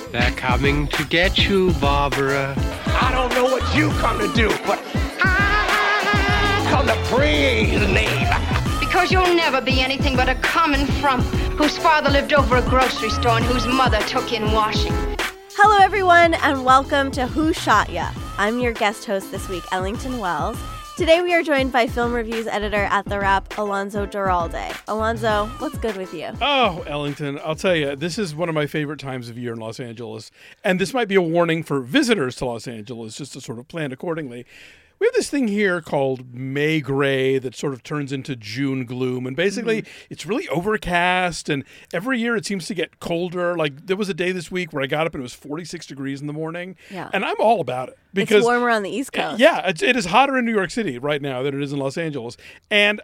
They're coming to get you, Barbara. I don't know what you come to do, but I come to praise his name. Because you'll never be anything but a common frump whose father lived over a grocery store and whose mother took in washing. Hello, everyone, and welcome to Who Shot Ya? I'm your guest host this week, Ellington Wells. Today we are joined by film reviews editor at The Wrap, Alonso Duralde. Alonso, what's good with you? Oh, Ellington, I'll tell you, this is one of my favorite times of year in Los Angeles. And this might be a warning for visitors to Los Angeles, just to sort of plan accordingly. We have this thing here called May gray that sort of turns into June gloom. And basically, it's really overcast. And every year it seems to get colder. Like there was a day this week where I got up and it was 46 degrees in the morning. Yeah. And I'm all about it. Because it's warmer on the East Coast. Yeah, it is hotter in New York City right now than it is in Los Angeles. And,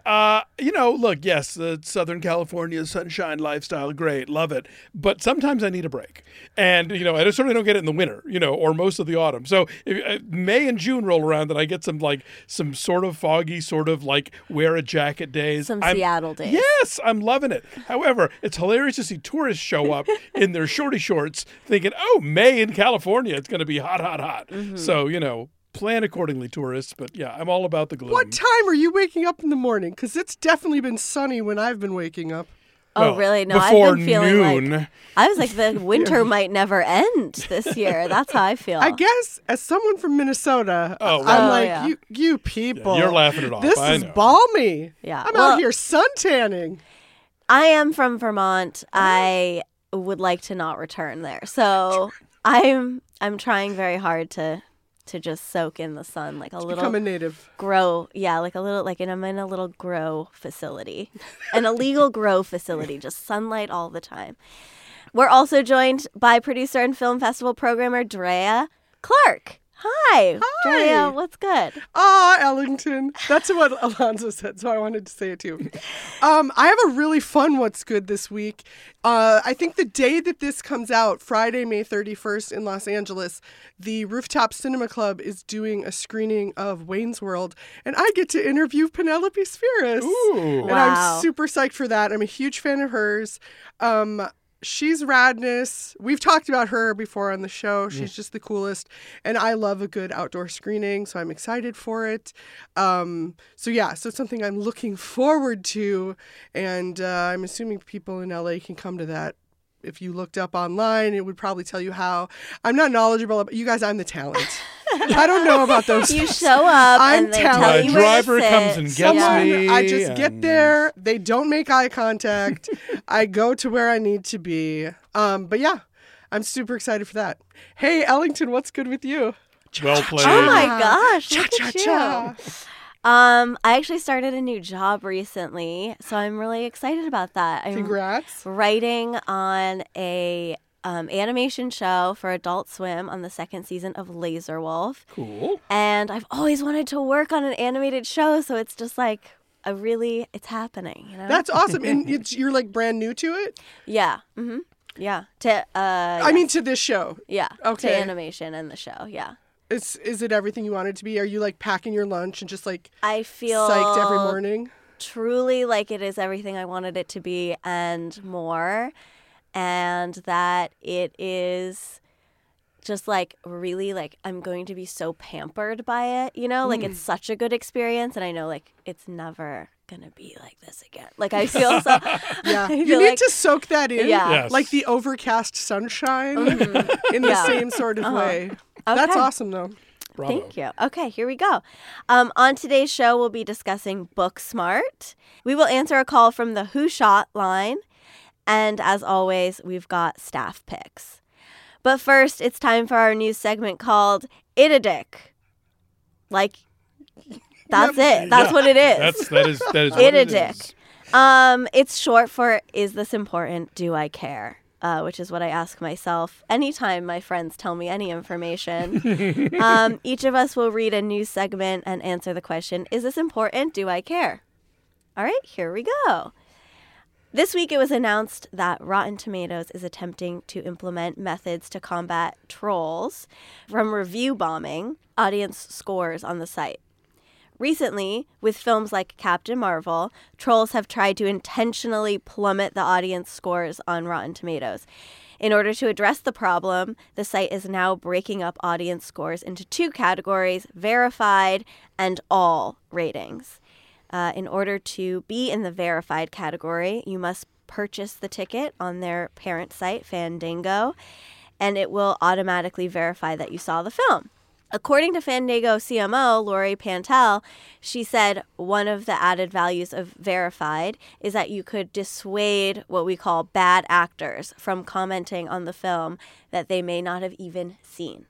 look, yes, the Southern California sunshine lifestyle, great, love it. But sometimes I need a break. And, I certainly don't get it in the winter, or most of the autumn. So if May and June roll around and I get some sort of foggy, sort of like wear a jacket days. Some Seattle days. Yes, I'm loving it. However, it's hilarious to see tourists show up in their shorty shorts thinking, oh, May in California, it's going to be hot, hot, hot. Mm-hmm. So, plan accordingly, tourists. But yeah, I'm all about the gloom. What time are you waking up in the morning? Because it's definitely been sunny when I've been waking up. Oh, really? No, before I've been feeling noon. like I was like the winter might never end this year. That's how I feel. I guess as someone from Minnesota, I'm like, you people. Yeah, you're laughing it off. This is balmy. Yeah. I'm out here sun tanning. I am from Vermont. I would like to not return there. So I'm trying very hard to just soak in the sun like a little. Become a native. Grow, yeah, like a little, like I'm in a little grow facility, an illegal grow facility, just sunlight all the time. We're also joined by producer and film festival programmer Drea Clark. Hi, Drea, what's good? Ellington. That's what Alonso said, so I wanted to say it too. I have a really fun what's good this week. I think the day that this comes out, Friday, May 31st in Los Angeles, the Rooftop Cinema Club is doing a screening of Wayne's World, and I get to interview Penelope Spheeris. Ooh. And I'm super psyched for that. I'm a huge fan of hers. She's radness. We've talked about her before on the show. She's just the coolest. And I love a good outdoor screening, so I'm excited for it. So it's something I'm looking forward to. And I'm assuming people in LA can come to that. If you looked up online, it would probably tell you how. I'm not knowledgeable about you guys. I'm the talent. I don't know about those. You show up I'm and they tell you My driver where to comes and sit. gets me. I just get there. They don't make eye contact. I go to where I need to be. But yeah, I'm super excited for that. Hey, Ellington, what's good with you? Well played. Oh my gosh, look at Cha-cha-cha. you. I actually started a new job recently, so I'm really excited about that. I'm Congrats. writing on a animation show for Adult Swim on the second season of Laser Wolf. Cool. And I've always wanted to work on an animated show, so it's just like it's happening. That's awesome. And you're like brand new to it? Yeah. Mm-hmm. Yeah. I mean, to this show. Yeah. Okay. To animation and the show. Yeah. Is it everything you want it to be? Are you like packing your lunch and just like I feel psyched every morning? Truly like it is everything I wanted it to be and more. And that it is just like really like I'm going to be so pampered by it, like it's such a good experience. And I know like it's never going to be like this again. Like I feel so. Yeah. You need to soak that in. Yeah. Yes. Like the overcast sunshine in the same sort of way. Okay. That's awesome though. Bravo. Thank you. Okay, here we go. On today's show, we'll be discussing Booksmart. We will answer a call from the Who Shot line. And as always, we've got staff picks. But first, it's time for our news segment called It a Dick. Like, that's it. That's what it is. That is It a Dick. It's short for Is This Important? Do I Care? Which is what I ask myself anytime my friends tell me any information. Each of us will read a news segment and answer the question, is this important? Do I care? All right, here we go. This week it was announced that Rotten Tomatoes is attempting to implement methods to combat trolls from review bombing audience scores on the site. Recently, with films like Captain Marvel, trolls have tried to intentionally plummet the audience scores on Rotten Tomatoes. In order to address the problem, the site is now breaking up audience scores into 2 categories, verified and all ratings. In order to be in the verified category, you must purchase the ticket on their parent site, Fandango, and it will automatically verify that you saw the film. According to Fandango CMO, Lori Pantel, she said one of the added values of verified is that you could dissuade what we call bad actors from commenting on the film that they may not have even seen.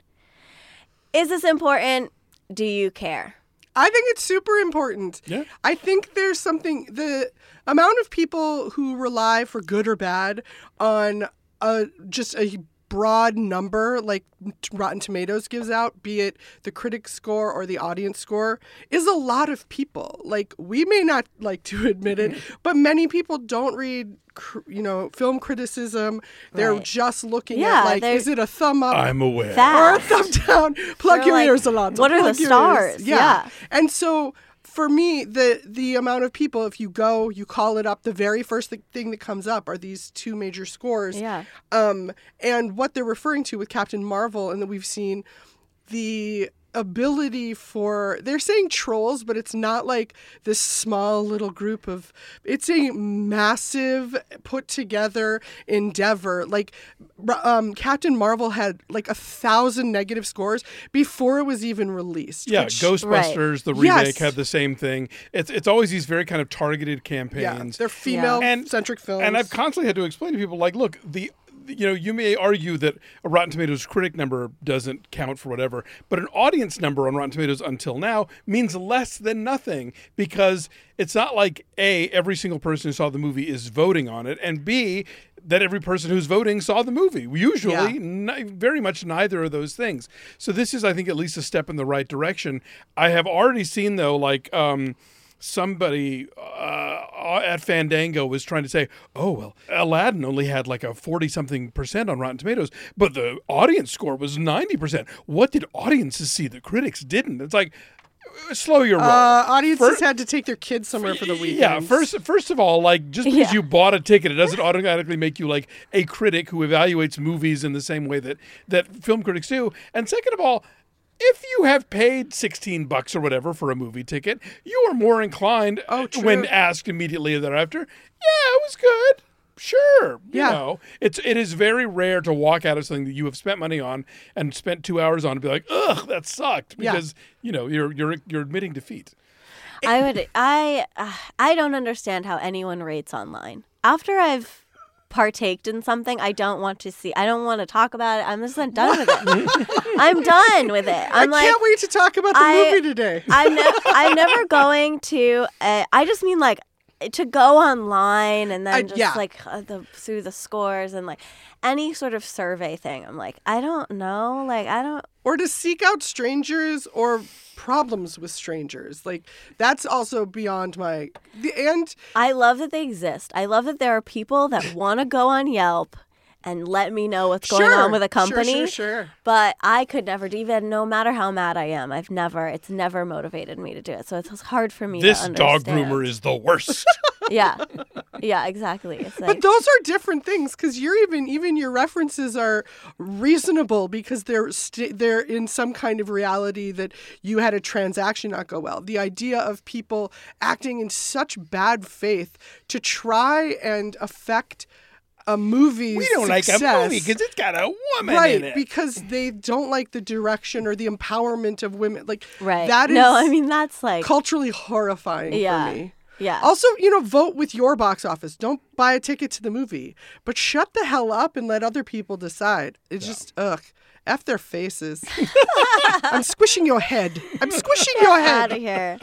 Is this important? Do you care? I think it's super important. Yeah. I think there's something, the amount of people who rely for good or bad on just a broad number like Rotten Tomatoes gives out, be it the critic score or the audience score, is a lot of people. Like, we may not like to admit it, but many people don't read film criticism. They're just looking at, like, is it a thumb up I'm aware. or a thumb down? Plug your ears, Alonzo. What are the Plug your stars? ears. Yeah. And so for me, the amount of people, if you go, you call it up, the very first thing that comes up are these 2 major scores. Yeah. And what they're referring to with Captain Marvel, and that we've seen the ability for, they're saying trolls, but it's not like this small little group of, it's a massive put together endeavor. Like Captain Marvel had like 1,000 negative scores before it was even released. Yeah, Ghostbusters, the remake, had the same thing. It's always these very kind of targeted campaigns. Yeah, they're female-centric films. And I've constantly had to explain to people, like, look, you may argue that a Rotten Tomatoes critic number doesn't count for whatever, but an audience number on Rotten Tomatoes until now means less than nothing, because it's not like A, every single person who saw the movie is voting on it, and B, that every person who's voting saw the movie. Usually, very much neither of those things. So this is, I think, at least a step in the right direction. I have already seen, though, like, somebody at Fandango was trying to say, oh, well, Aladdin only had like a 40-something% on Rotten Tomatoes, but the audience score was 90%. What did audiences see that critics didn't? It's like, slow your roll. Audiences had to take their kids somewhere for the weekend. Yeah, first of all, like, just because you bought a ticket, it doesn't automatically make you like a critic who evaluates movies in the same way that film critics do. And second of all, if you have paid $16 or whatever for a movie ticket, you are more inclined, when asked immediately thereafter, yeah, it was good. Sure. You know, it is very rare to walk out of something that you have spent money on and spent 2 hours on and be like, ugh, that sucked, because you're admitting defeat. I don't understand how anyone rates online. After I've partaked in something, I don't want to talk about it. I'm just done with it. I'm done with it. I can't wait to talk about the movie today. I'm never going to. I just mean, like, to go online and then through the scores and like any sort of survey thing. I'm like, I don't know. Like, I don't. Or to seek out strangers or problems with strangers. Like, that's also beyond my... And I love that they exist. I love that there are people that want to go on Yelp and let me know what's going on with a company. Sure. But I could never do that, no matter how mad I am. It's never motivated me to do it. So it's hard for me to understand. This dog groomer is the worst. Yeah, exactly. It's like, but those are different things, because you're even your references are reasonable because they're in some kind of reality that you had a transaction not go well. The idea of people acting in such bad faith to try and affect a movie's We don't success, like a movie because it's got a woman in right, it. because they don't like the direction or the empowerment of women. Like, right. that is no, I mean, that's like culturally horrifying for me. Yeah. Also, vote with your box office. Don't buy a ticket to the movie. But shut the hell up and let other people decide. It's just, F their faces. I'm squishing your head. I'm squishing your head. Out of here.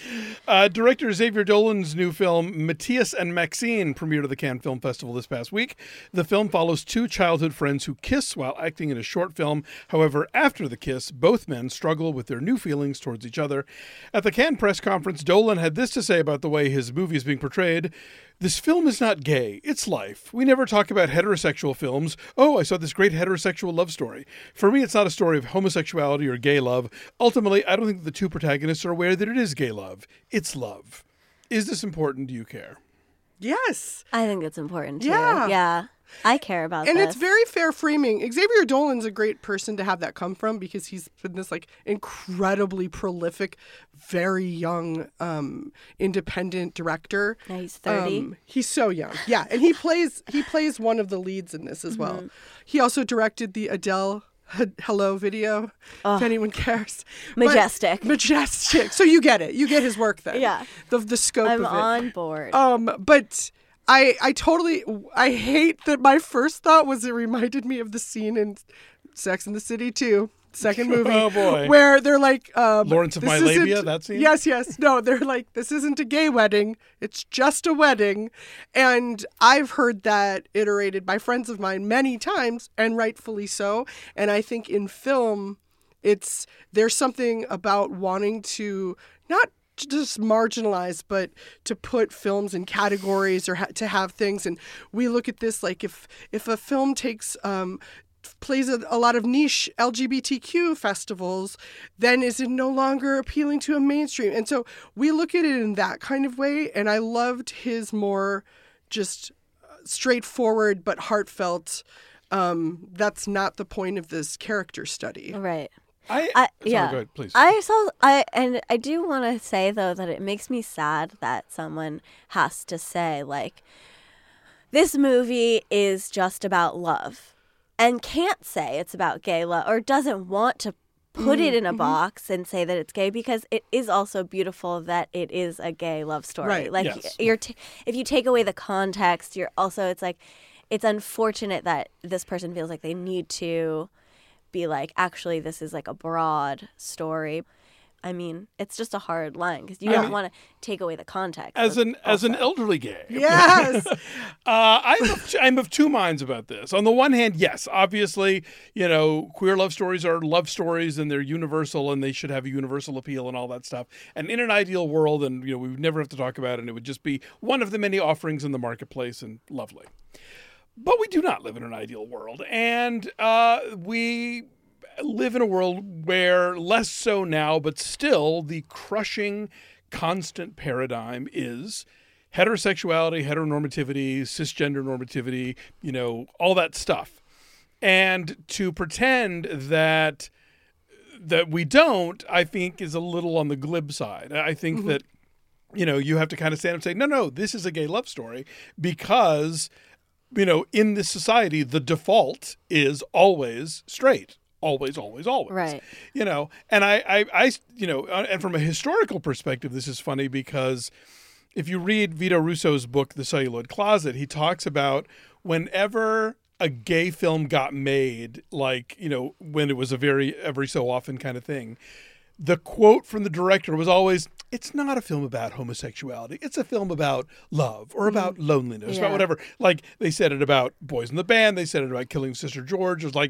Director Xavier Dolan's new film, Matthias and Maxine, premiered at the Cannes Film Festival this past week. The film follows 2 childhood friends who kiss while acting in a short film. However, after the kiss, both men struggle with their new feelings towards each other. At the Cannes press conference, Dolan had this to say about the way his movie is being portrayed. This film is not gay. It's life. We never talk about heterosexual films. Oh, I saw this great heterosexual love story. For me, it's not a story of homosexuality or gay love. Ultimately, I don't think the 2 protagonists are aware that it is gay love. It's love. Is this important? Do you care? Yes. I think it's important too. Yeah. Yeah. I care about And this. it's very fair framing. Xavier Dolan's a great person to have that come from because he's been this like incredibly prolific, very young, independent director. Yeah, he's 30. He's so young. Yeah, and he plays one of the leads in this as well. He also directed the Adele Hello video, if anyone cares. Majestic. Majestic. So you get it. You get his work then. Yeah. The scope I'm of it. on board. But I totally hate that my first thought was it reminded me of the scene in Sex and the City 2, second movie. Oh, boy. Where they're like Lawrence of this My Labia, isn't- that scene? Yes. No, they're like, this isn't a gay wedding. It's just a wedding. And I've heard that iterated by friends of mine many times, and rightfully so. And I think in film, there's something about wanting to not just marginalize, but to put films in categories or to have things. And we look at this like if a film plays a lot of niche LGBTQ festivals, then is it no longer appealing to a mainstream? And so we look at it in that kind of way. And I loved his more just straightforward but heartfelt. That's not the point of this character study. Right. Sorry, Yeah. go ahead, please. I do want to say though that it makes me sad that someone has to say like this movie is just about love and can't say it's about gay love or doesn't want to put it in a box and say that it's gay because it is also beautiful that it is a gay love story. Right. Like Yes. if you take away the context, it's like it's unfortunate that this person feels like they need to be like, actually, this is like a broad story. I mean, it's just a hard line because you don't want to take away the context. As an elderly gay, Yes. I'm of two minds about this. On the one hand, yes, obviously, queer love stories are love stories and they're universal and they should have a universal appeal and all that stuff. And in an ideal world, and we would never have to talk about it, and it would just be one of the many offerings in the marketplace and lovely. But we do not live in an ideal world, and we live in a world where less so now, but still the crushing, constant paradigm is heterosexuality, heteronormativity, cisgender normativity, all that stuff. And to pretend that we don't, I think, is a little on the glib side. I think that, you have to kind of stand up and say, no, this is a gay love story because in this society, the default is always straight. Always. Right. And I and from a historical perspective, this is funny because if you read Vito Russo's book, The Celluloid Closet, he talks about whenever a gay film got made, like, when it was a very every so often kind of thing, the quote from the director was always, it's not a film about homosexuality. It's a film about love or about loneliness, about whatever. Like they said it about Boys in the Band. They said it about Killing Sister George. It was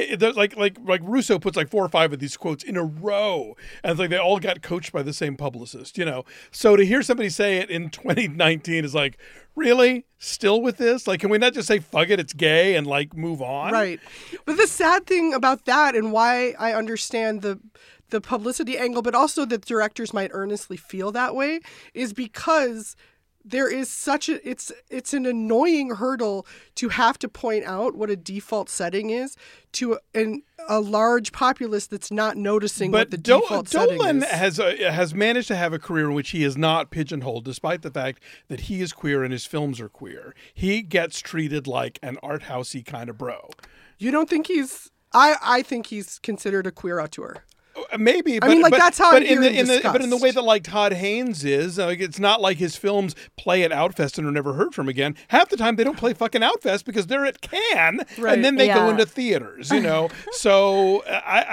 like Russo puts like 4 or 5 of these quotes in a row. And it's like they all got coached by the same publicist, So to hear somebody say it in 2019 is like, really? Still with this? Like, can we not just say, fuck it, it's gay and like move on? Right. But the sad thing about that and why I understand the publicity angle, but also that directors might earnestly feel that way, is because there is it's an annoying hurdle to have to point out what a default setting is to a large populace that's not noticing what the default setting Dolan is. has managed to have a career in which he is not pigeonholed, despite the fact that he is queer and his films are queer. He gets treated like an art housey kind of bro. You don't think he's? I think he's considered a queer auteur. Maybe, but, I mean, like, that's how but I hear him but in the way discussed. that like Todd Haynes is, it's not like his films play at Outfest and are never heard from again. Half the time they don't play fucking Outfest because they're at Cannes, Right. and then they go Yeah. into theaters. So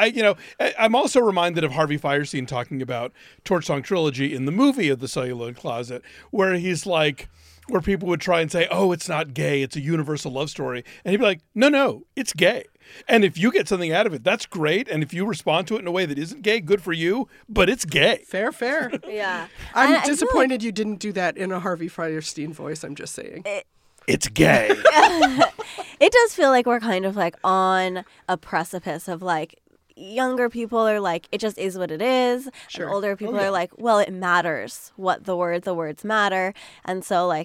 I'm also reminded of Harvey Fierstein talking about Torch Song Trilogy in the movie of The Celluloid Closet, where he's like, where people would try and say, oh, it's not gay, it's a universal love story, and he'd be like, no, it's gay. And if you get something out of it, that's great. And if you respond to it in a way that isn't gay, good for you, but it's gay. Fair. Yeah. I'm And I feel disappointed you didn't do that in a Harvey Fierstein voice, I'm just saying. It's gay. It does feel like we're kind of like on a precipice of like younger people are like, it just is what it is. Sure. And older people are like, well, it matters what the words matter. And so like,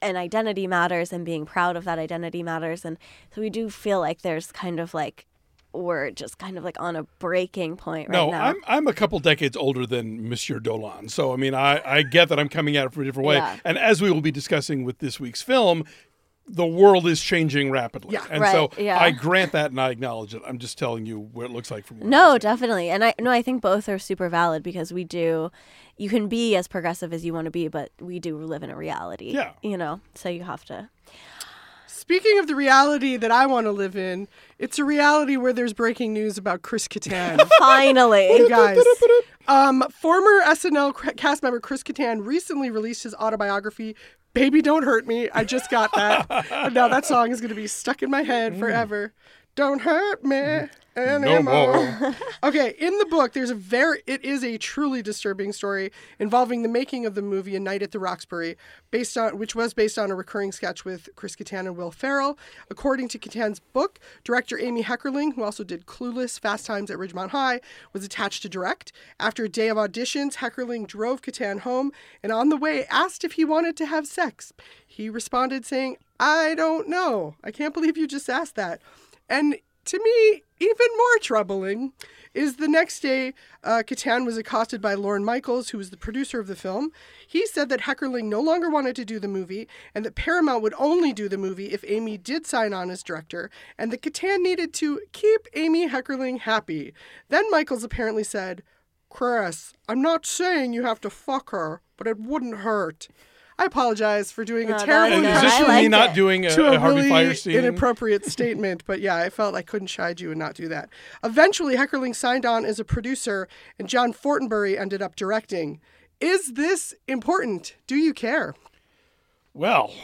and identity matters, and being proud of that identity matters. And so we do feel like there's kind of like, we're just kind of like on a breaking point right now. No, I'm a couple decades older than Monsieur Dolan. So, I mean, I get that I'm coming at it from a different way. Yeah. And as we will be discussing with this week's film, the world is changing rapidly. Yeah. And Right, so yeah. I grant that and I acknowledge it. I'm just telling you what it looks like from where No, I sit. definitely. And I think both are super valid, because you can be as progressive as you want to be, but we do live in a reality. Yeah. You know, so you have to. Speaking of the reality that I want to live in, it's a reality where there's breaking news about Chris Kattan. Finally. You guys. Former SNL cast member Chris Kattan recently released his autobiography, Baby Don't Hurt Me. I just got that. And now that song is going to be stuck in my head forever. Don't hurt me anymore. more. Okay, in the book, it is a truly disturbing story involving the making of the movie A Night at the Roxbury, which was based on a recurring sketch with Chris Kattan and Will Ferrell. According to Kattan's book, director Amy Heckerling, who also did Clueless, Fast Times at Ridgemont High, was attached to direct. After a day of auditions, Heckerling drove Kattan home and on the way asked if he wanted to have sex. He responded saying, "I don't know. I can't believe you just asked that." And to me, even more troubling is the next day, Kattan was accosted by Lorne Michaels, who was the producer of the film. He said that Heckerling no longer wanted to do the movie, and that Paramount would only do the movie if Amy did sign on as director, and that Kattan needed to keep Amy Heckerling happy. Then Michaels apparently said, "Chris, I'm not saying you have to fuck her, but it wouldn't hurt." I apologize for doing a No, terrible that was Is good. this I for me liked not it. doing to a a Harvey really Firestein? inappropriate statement, but yeah, I felt I couldn't chide you and not do that. Eventually, Heckerling signed on as a producer, and John Fortenberry ended up directing. Is this important? Do you care? Well,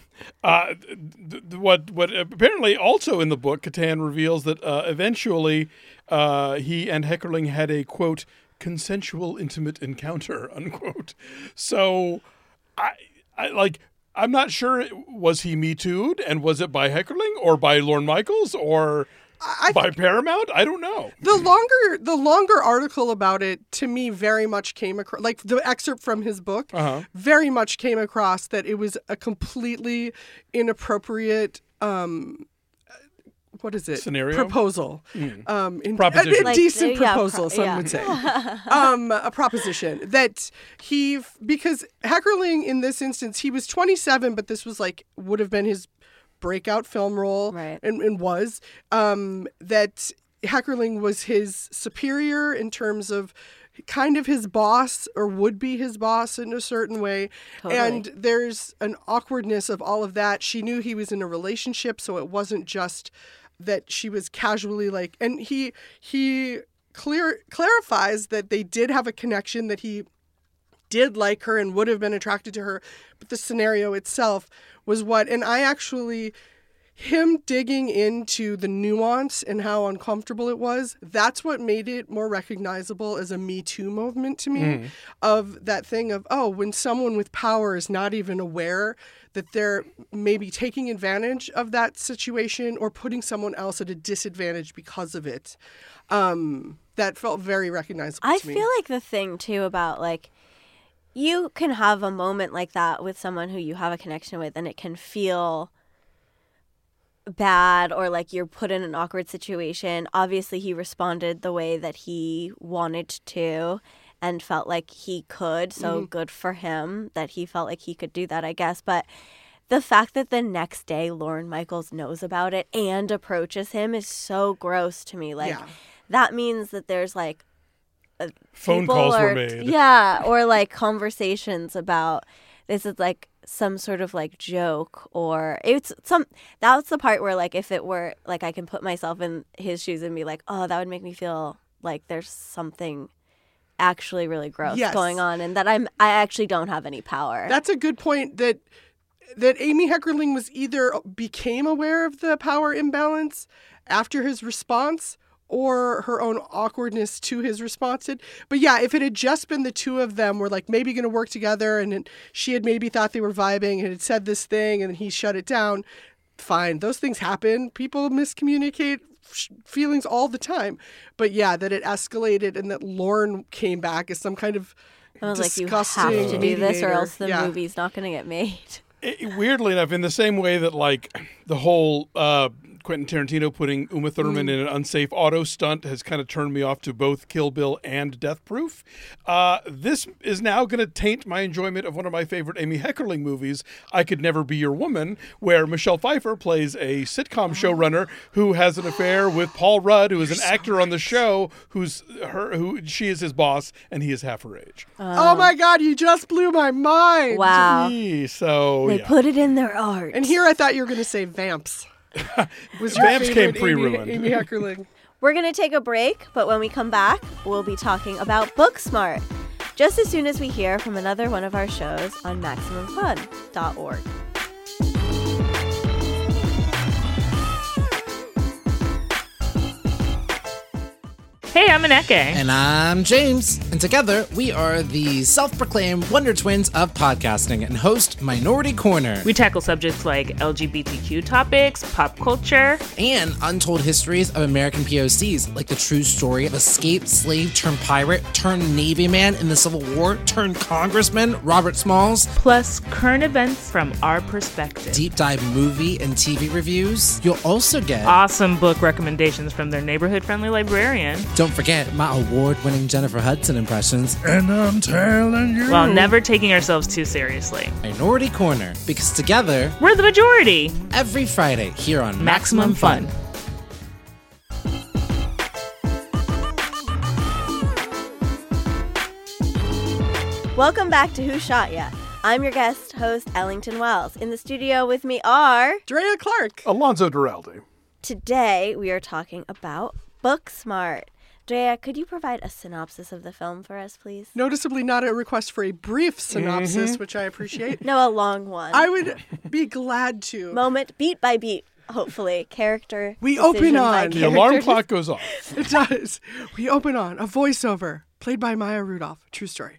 what apparently also in the book, Kattan reveals that eventually he and Heckerling had a, quote, consensual intimate encounter, unquote. So I'm not sure, was he Me Too'd, and was it by Heckerling or by Lorne Michaels or by Paramount? I don't know. The longer article about it to me very much came across, like the excerpt from his book, very much came across that it was a completely inappropriate what is it? Scenario? Proposal. Proposition. A decent yeah, proposal, some would say. A proposition that because Heckerling in this instance, he was 27, but this was would have been his breakout film role, Right. and was, that Heckerling was his superior in terms of kind of his boss, or would be his boss in a certain way. Totally. And there's an awkwardness of all of that. She knew he was in a relationship, so it wasn't just that she was casually and he clarifies that they did have a connection, that he did like her and would have been attracted to her, but the scenario itself was and I actually, him digging into the nuance and how uncomfortable it was, that's what made it more recognizable as a Me Too movement to me, of that thing of, when someone with power is not even aware that they're maybe taking advantage of that situation or putting someone else at a disadvantage because of it. That felt very recognizable I to me. feel like the thing too about you can have a moment like that with someone who you have a connection with, and it can feel bad or you're put in an awkward situation. Obviously, he responded the way that he wanted to and felt like he could. So good for him that he felt like he could do that, I guess. But the fact that the next day Lorne Michaels knows about it and approaches him is so gross to me. That means that there's Phone people calls were are- made. Yeah, or conversations about this is some sort of joke, or that's the part where if it were I can put myself in his shoes and be oh, that would make me feel like there's something actually really gross Yes. going on, and that I actually don't have any power. That's a good point, that Amy Heckerling was either became aware of the power imbalance after his response, or her own awkwardness to his response. But yeah, if it had just been the two of them were maybe going to work together, and she had maybe thought they were vibing and had said this thing and he shut it down, fine. Those things happen. People miscommunicate feelings all the time. But yeah, that it escalated and that Lorne came back as some kind of I was disgusting you have to do this or mediator. else the Yeah. movie's not going to get made. Weirdly enough, in the same way that like the whole Quentin Tarantino putting Uma Thurman in an unsafe auto stunt has kind of turned me off to both Kill Bill and Death Proof. This is now going to taint my enjoyment of one of my favorite Amy Heckerling movies, I Could Never Be Your Woman, where Michelle Pfeiffer plays a sitcom showrunner who has an affair with Paul Rudd, who is an actor on the show, who she is his boss, and he is half her age. Oh my God, you just blew my mind. Wow. So They put it in their art. And here I thought you were going to say Vamps. Was your Vamps came favorite pre-ruined. Amy Heckerling. We're going to take a break, but when we come back, we'll be talking about Booksmart, just as soon as we hear from another one of our shows on MaximumFun.org. Hey, I'm Aneke. And I'm James. And together, we are the self-proclaimed Wonder Twins of podcasting and host Minority Corner. We tackle subjects like LGBTQ topics, pop culture, and untold histories of American POCs, like the true story of escaped slave turned pirate turned Navy man in the Civil War turned Congressman Robert Smalls. plus current events from our perspective. Deep dive movie and TV reviews. You'll also get Awesome book recommendations from their neighborhood-friendly librarian. Don't forget my award-winning Jennifer Hudson impressions. And I'm telling you. While never taking ourselves too seriously. Minority Corner, because together, We're the majority. every Friday here on Maximum Fun. Welcome back to Who Shot Ya? I'm your guest host, Ellington Wells. In the studio with me are... Drea Clark. Alonzo Duralde. Today, we are talking about Booksmart. Drea, could you provide a synopsis of the film for us, please? Noticeably not a request for a brief synopsis, which I appreciate. No, a long one. I would be glad to. Moment, beat by beat, hopefully. Character. We open decision by on- The alarm character. clock goes off. It does. We open on a voiceover played by Maya Rudolph. True story.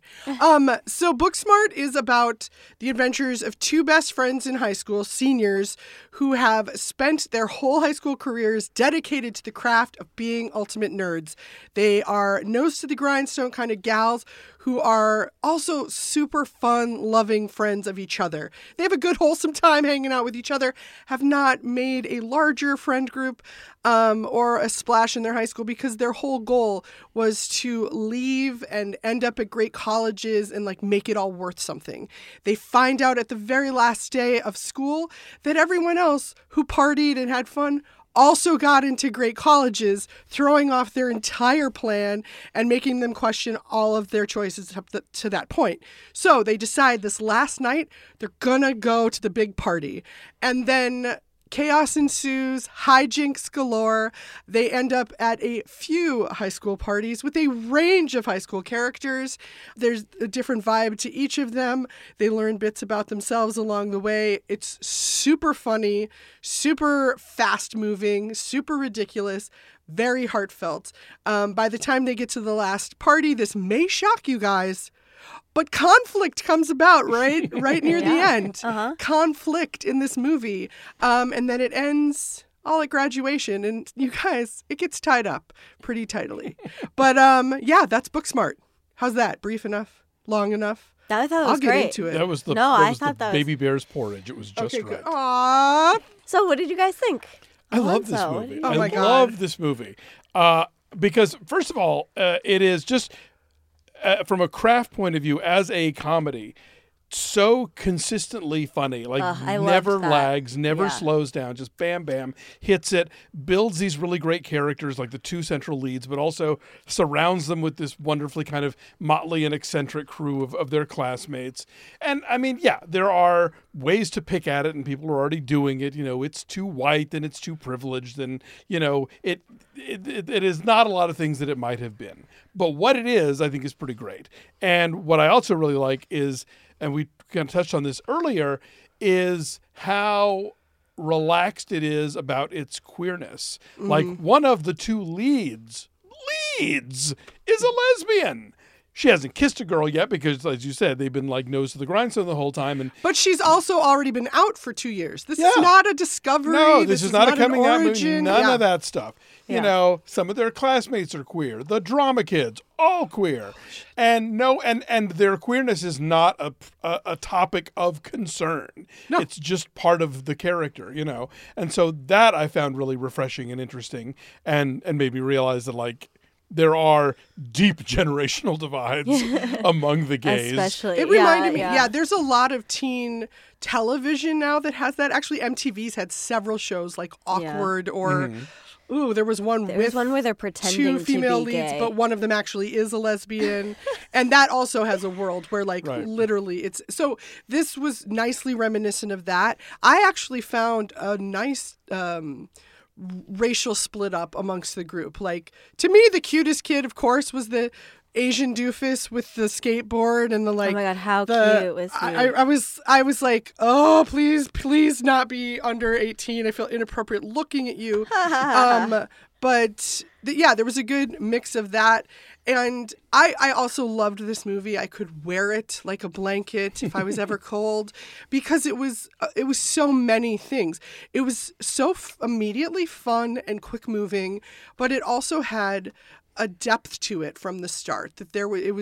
So Booksmart is about the adventures of two best friends in high school, seniors, who have spent their whole high school careers dedicated to the craft of being ultimate nerds. They are nose to the grindstone kind of gals who are also super fun, loving friends of each other. They have a good, wholesome time hanging out with each other, have not made a larger friend group or a splash in their high school because their whole goal was to leave and end up at great colleges and like make it all worth something. They find out at the very last day of school that everyone else who partied and had fun also got into great colleges, throwing off their entire plan and making them question all of their choices up to that point. So they decide this last night they're gonna go to the big party. And then chaos ensues, hijinks galore. They end up at a few high school parties with a range of high school characters. There's a different vibe to each of them. They learn bits about themselves along the way. It's super funny, super fast moving, super ridiculous, very heartfelt. By the time they get to the last party, this may shock you guys, but conflict comes about right near the end. Conflict in this movie. And then it ends all at graduation. And you guys, it gets tied up pretty tightly. But yeah, that's Booksmart. How's that? Brief enough? Long enough? I thought it I'll was get great. into it. That was the, No, that I was thought the that was- baby bear's porridge. It was just Okay, right. good. Aww. So what did you guys think? I love this Alonzo, what movie. did Oh you my I God. love this movie because, first of all, it is just from a craft point of view, as a comedy, so consistently funny. Like I loved never that. lags, never Yeah. slows down. Just bam, bam, hits it. Builds these really great characters, like the two central leads, but also surrounds them with this wonderfully kind of motley and eccentric crew of their classmates. And I mean, yeah, there are ways to pick at it, and people are already doing it. You know, it's too white and it's too privileged, and you know, it is not a lot of things that it might have been. But what it is, I think, is pretty great. And what I also really like is, and we kind of touched on this earlier, is how relaxed it is about its queerness. Like one of the two leads is a lesbian. she hasn't kissed a girl yet because, as you said, they've been like nose to the grindstone the whole time. And But she's also already been out for 2 years. This is not a discovery. no, this is not a coming out movie. origin. None of that stuff. You Yeah. know, some of their classmates are queer. The drama kids, all queer, and their queerness is not a topic of concern. No. It's just part of the character, you know. And so that I found really refreshing and interesting, and made me realize that like there are deep generational divides among the gays. Especially. It reminded me, yeah. there's a lot of teen television now that has that. Actually, MTV's had several shows like Awkward or, there was one There with was one where they're pretending two female to be leads, gay. but one of them actually is a lesbian. And that also has a world where like Right. literally it's, so this was nicely reminiscent of that. I actually found a nice, racial split up amongst the group. Like, to me, the cutest kid, of course, was the Asian doofus with the skateboard and the like. Oh my God, how the- cute was he? I was like, oh, please not be under 18. I feel inappropriate looking at you. But there was a good mix of that. And I also loved this movie. I could wear it like a blanket if I was ever cold, because it was so many things. It was so immediately fun and quick moving, but it also had a depth to it from the start. That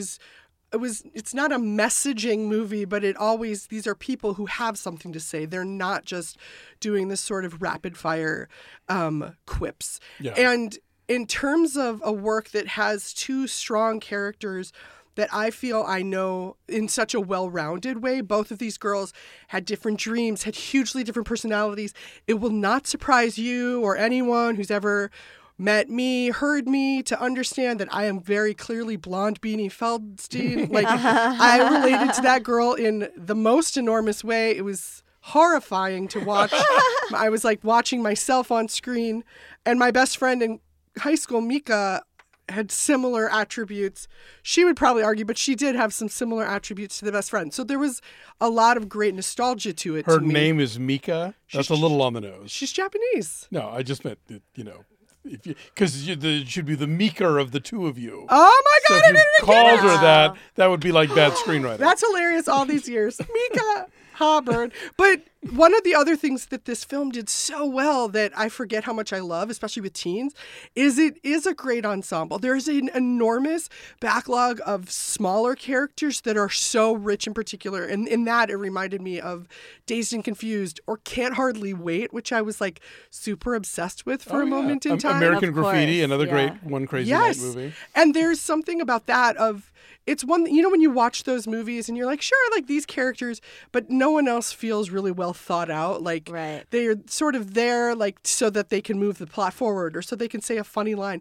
it's not a messaging movie, but these are people who have something to say. They're not just doing this sort of rapid fire quips. Yeah. And in terms of a work that has two strong characters that I feel I know in such a well-rounded way, both of these girls had different dreams, had hugely different personalities. It will not surprise you or anyone who's ever met me, heard me, to understand that I am very clearly blonde Beanie Feldstein. Like, I related to that girl in the most enormous way. It was horrifying to watch. I was like watching myself on screen, and my best friend in high school, Mika, had similar attributes. She would probably argue, but she did have some similar attributes to the best friend. So there was a lot of great nostalgia to it. Her to me. name is Mika. That's a little on the nose. She's Japanese. No, I just meant that, you know, because it should be the meeker of the two of you. Oh my So God! if I you didn't called get it. her that would be like bad screenwriting. That's hilarious all these years. Mika Hubbard. But one of the other things that this film did so well that I forget how much I love, especially with teens, is it is a great ensemble. There's an enormous backlog of smaller characters that are so rich in particular. And in that, it reminded me of Dazed and Confused or Can't Hardly Wait, which I was like super obsessed with for a moment in time. American Of Graffiti, course, another yeah. great One Crazy Night movie. And there's something about that of, it's one, you know, when you watch those movies and you're like, sure, I like these characters, but no one else feels really well thought out. Like, Right. they're sort of there, like, so that they can move the plot forward or so they can say a funny line.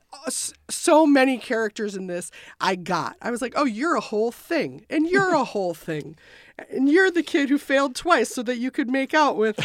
So many characters in this I was like, oh, you're a whole thing, and you're a whole thing, and you're the kid who failed twice so that you could make out with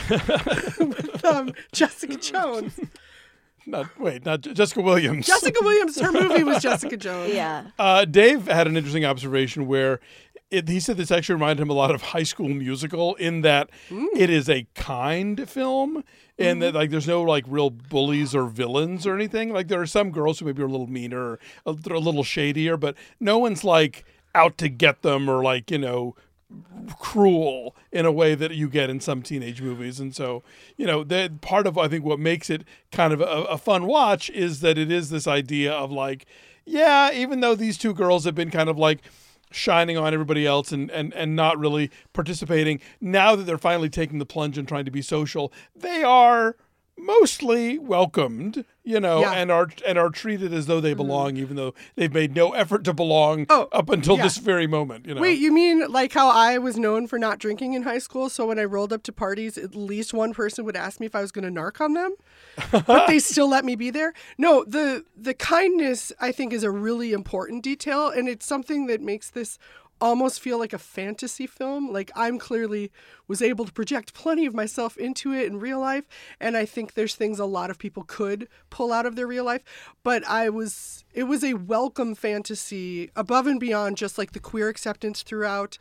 Jessica Jones. Not Jessica Williams. Jessica Williams, her movie was Jessica Jones. Yeah. Dave had an interesting observation where he said this actually reminded him a lot of High School Musical in that it is a kind film and that like there's no like real bullies or villains or anything. Like there are some girls who maybe are a little meaner, a little shadier, but no one's like out to get them or like, you know, cruel in a way that you get in some teenage movies. And so, you know, part of I think what makes it kind of a fun watch is that it is this idea of like, yeah, even though these two girls have been kind of like shining on everybody else and not really participating, now that they're finally taking the plunge and trying to be social, they are mostly welcomed, you know, and are treated as though they belong, even though they've made no effort to belong up until this very moment. You know? Wait, you mean like how I was known for not drinking in high school? So when I rolled up to parties, at least one person would ask me if I was going to narc on them, but they still let me be there. No, the kindness I think is a really important detail, and it's something that makes this almost feel like a fantasy film. Like I'm clearly was able to project plenty of myself into it in real life, and I think there's things a lot of people could pull out of their real life, but it was a welcome fantasy above and beyond just like the queer acceptance throughout.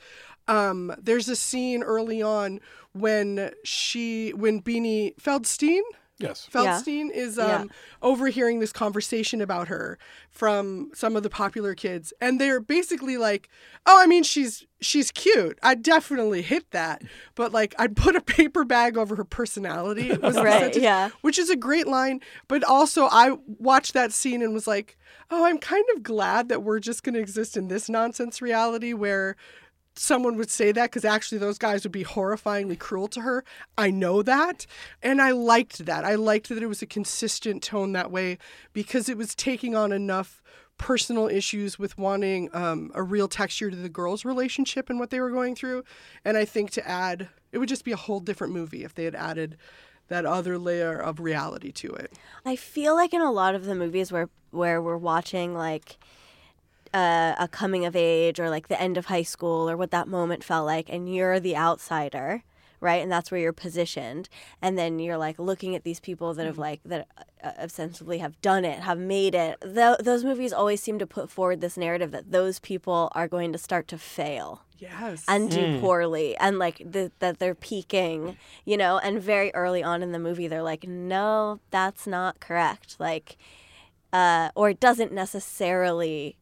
There's a scene early on when Beanie Feldstein, Yes. Feldstein is overhearing this conversation about her from some of the popular kids, and they're basically like, "Oh, I mean, she's cute. I'd definitely hit that, but like, I'd put a paper bag over her personality." Was the Right, sentence, yeah. which is a great line. But also, I watched that scene and was like, "Oh, I'm kind of glad that we're just going to exist in this nonsense reality where." Someone would say that because actually those guys would be horrifyingly cruel to her. I know that. And I liked that. I liked that it was a consistent tone that way because it was taking on enough personal issues with wanting a real texture to the girls' relationship and what they were going through. And I think to add, it would just be a whole different movie if they had added that other layer of reality to it. I feel like in a lot of the movies where we're watching like a coming of age or like the end of high school or what that moment felt like, and you're the outsider, right? And that's where you're positioned, and then you're like looking at these people that have like that ostensibly have done it, have made it. Those movies always seem to put forward this narrative that those people are going to start to fail. Yes. And do poorly, and like that they're peaking, you know. And very early on in the movie, they're like, "No, that's not correct." Like. Or it's not necessarily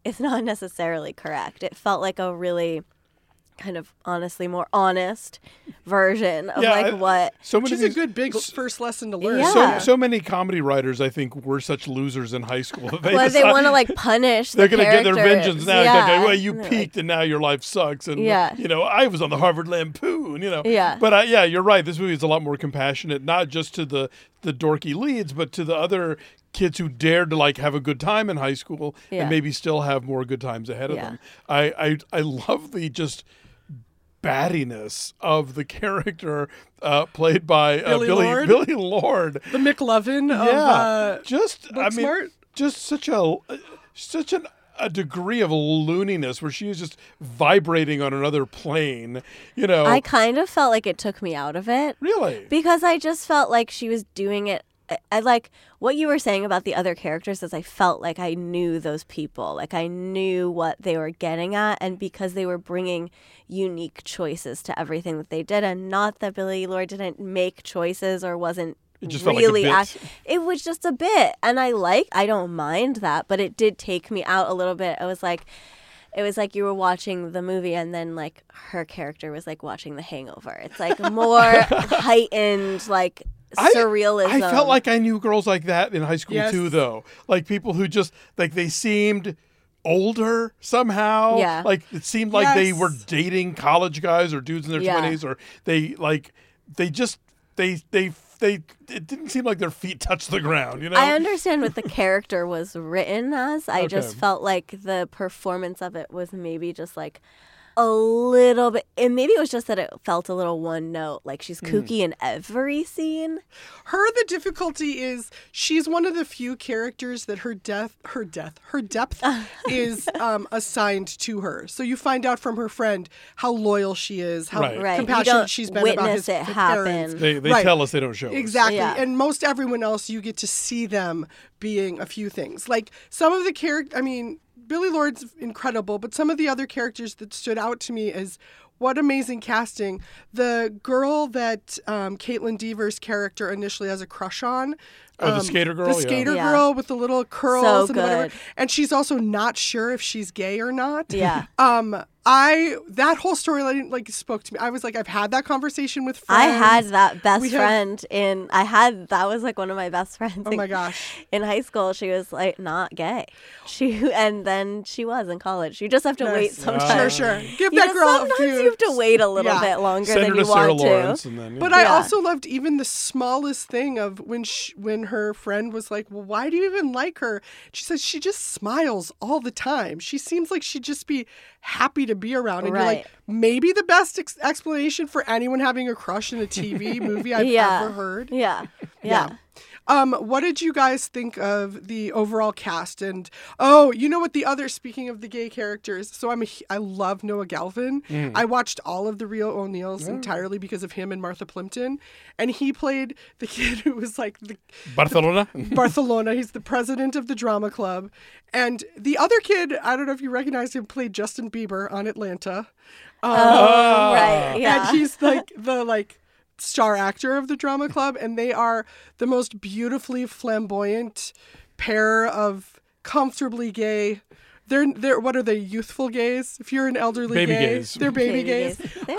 correct. It felt like a really kind of honestly more honest version of what. So many Which is a good big first lesson to learn. Yeah. So many comedy writers, I think, were such losers in high school. That they want to like punish. They're going to get their vengeance now. Yeah. Well, you peaked and now your life sucks. And you know, I was on the Harvard Lampoon. You know. Yeah. But you're right. This movie is a lot more compassionate, not just to the dorky leads, but to the other kids who dared to like have a good time in high school and maybe still have more good times ahead of them. I love the just battiness of the character played by Billy Lord, the McLovin of Booksmart. Just such a degree of looniness where she is just vibrating on another plane, you know. I kind of felt like it took me out of it. Really? Because I just felt like she was doing it. I like what you were saying about the other characters is I felt like I knew those people. Like I knew what they were getting at, and because they were bringing unique choices to everything that they did, and not that Billy Lord didn't make choices or wasn't it just really felt like a bit. It was just a bit, and I don't mind that, but it did take me out a little bit. It was like you were watching the movie and then like her character was like watching The Hangover. It's like more heightened, like surrealism. I felt like I knew girls like that in high school too, though. Like people who just like they seemed older somehow. Yeah. Like it seemed like they were dating college guys or dudes in their 20s, or it didn't seem like their feet touched the ground, you know? I understand what the character was written as. I just felt like the performance of it was maybe just like a little bit, and maybe it was just that it felt a little one note, like she's kooky in every scene. The difficulty is she's one of the few characters that her depth is assigned to her. So you find out from her friend how loyal she is, how compassionate she's been about his parents. They tell us, they don't show us. Exactly. Yeah. And most everyone else, you get to see them being a few things. Like some of the Billy Lord's incredible, but some of the other characters that stood out to me is what amazing casting. The girl that Caitlin Deaver's character initially has a crush on. The skater girl? The skater girl with the little curls so and good. whatever. And she's also not sure if she's gay or not. Yeah. That whole storyline like spoke to me. I was like, I've had that conversation with friends. I had that best friend that was like one of my best friends. Oh my gosh. In high school, she was like not gay. And then she was in college. You just have to wait sometimes. Sure. Give that girl a few. You have to wait a little bit longer Send than her you to Sarah want Lawrence to. And then, But I also loved even the smallest thing of when her friend was like, well, why do you even like her? She says she just smiles all the time. She seems like she'd just be happy to be around. And you're like, maybe the best explanation for anyone having a crush in a TV movie I've ever heard. Yeah. What did you guys think of the overall cast? And speaking of the gay characters, so I love Noah Galvin. I watched all of the Rio O'Neills entirely because of him and Martha Plimpton, and he played the kid who was like the Barcelona. He's the president of the drama club, and the other kid, I don't know if you recognize him, played Justin Bieber on Atlanta. Right, yeah. And he's like star actor of the drama club, and they are the most beautifully flamboyant pair of comfortably gay. They're what are they? Youthful gays? If you're an elderly Baby gay, gays. they're baby gays.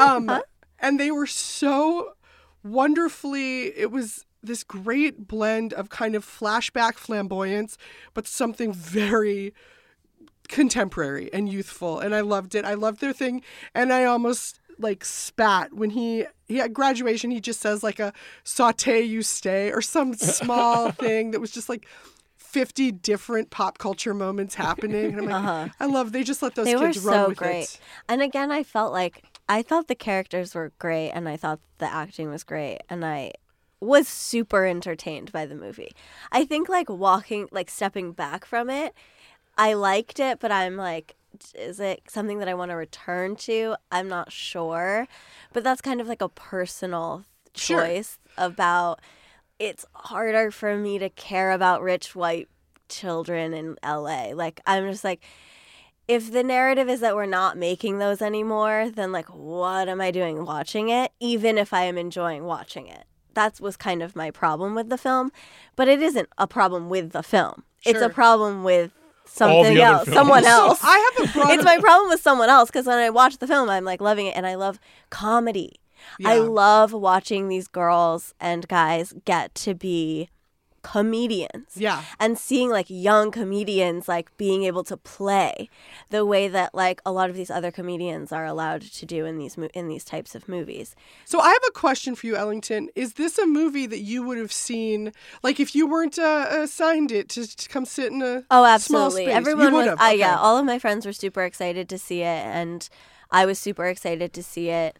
And they were so wonderfully. It was this great blend of kind of flashback flamboyance, but something very contemporary and youthful. And I loved it. I loved their thing, and I almost like spat when he at graduation. He just says like a "saute you stay" or some small thing that was just like 50 different pop culture moments happening. And I'm like, I love, they just let those kids run with it. And again, I thought the characters were great, and I thought the acting was great, and I was super entertained by the movie. I think stepping back from it, I liked it, but I'm like, is it something that I want to return to? I'm not sure. But that's kind of like a personal choice about, it's harder for me to care about rich white children in LA. Like, I'm just like, if the narrative is that we're not making those anymore, then like, what am I doing watching it? Even if I am enjoying watching it. That was kind of my problem with the film. But it isn't a problem with the film. Sure. It's a problem with something else, someone else. I have a broader... It's my problem with someone else, because when I watch the film, I'm like loving it, and I love comedy. Yeah. I love watching these girls and guys get to be comedians. Yeah. And seeing like young comedians like being able to play the way that like a lot of these other comedians are allowed to do in these types of movies. So I have a question for you, Ellington. Is this a movie that you would have seen, like if you weren't assigned it to come sit in a Oh, small absolutely. space? Everyone you would was, have. Okay. yeah, all of my friends were super excited to see it, and I was super excited to see it.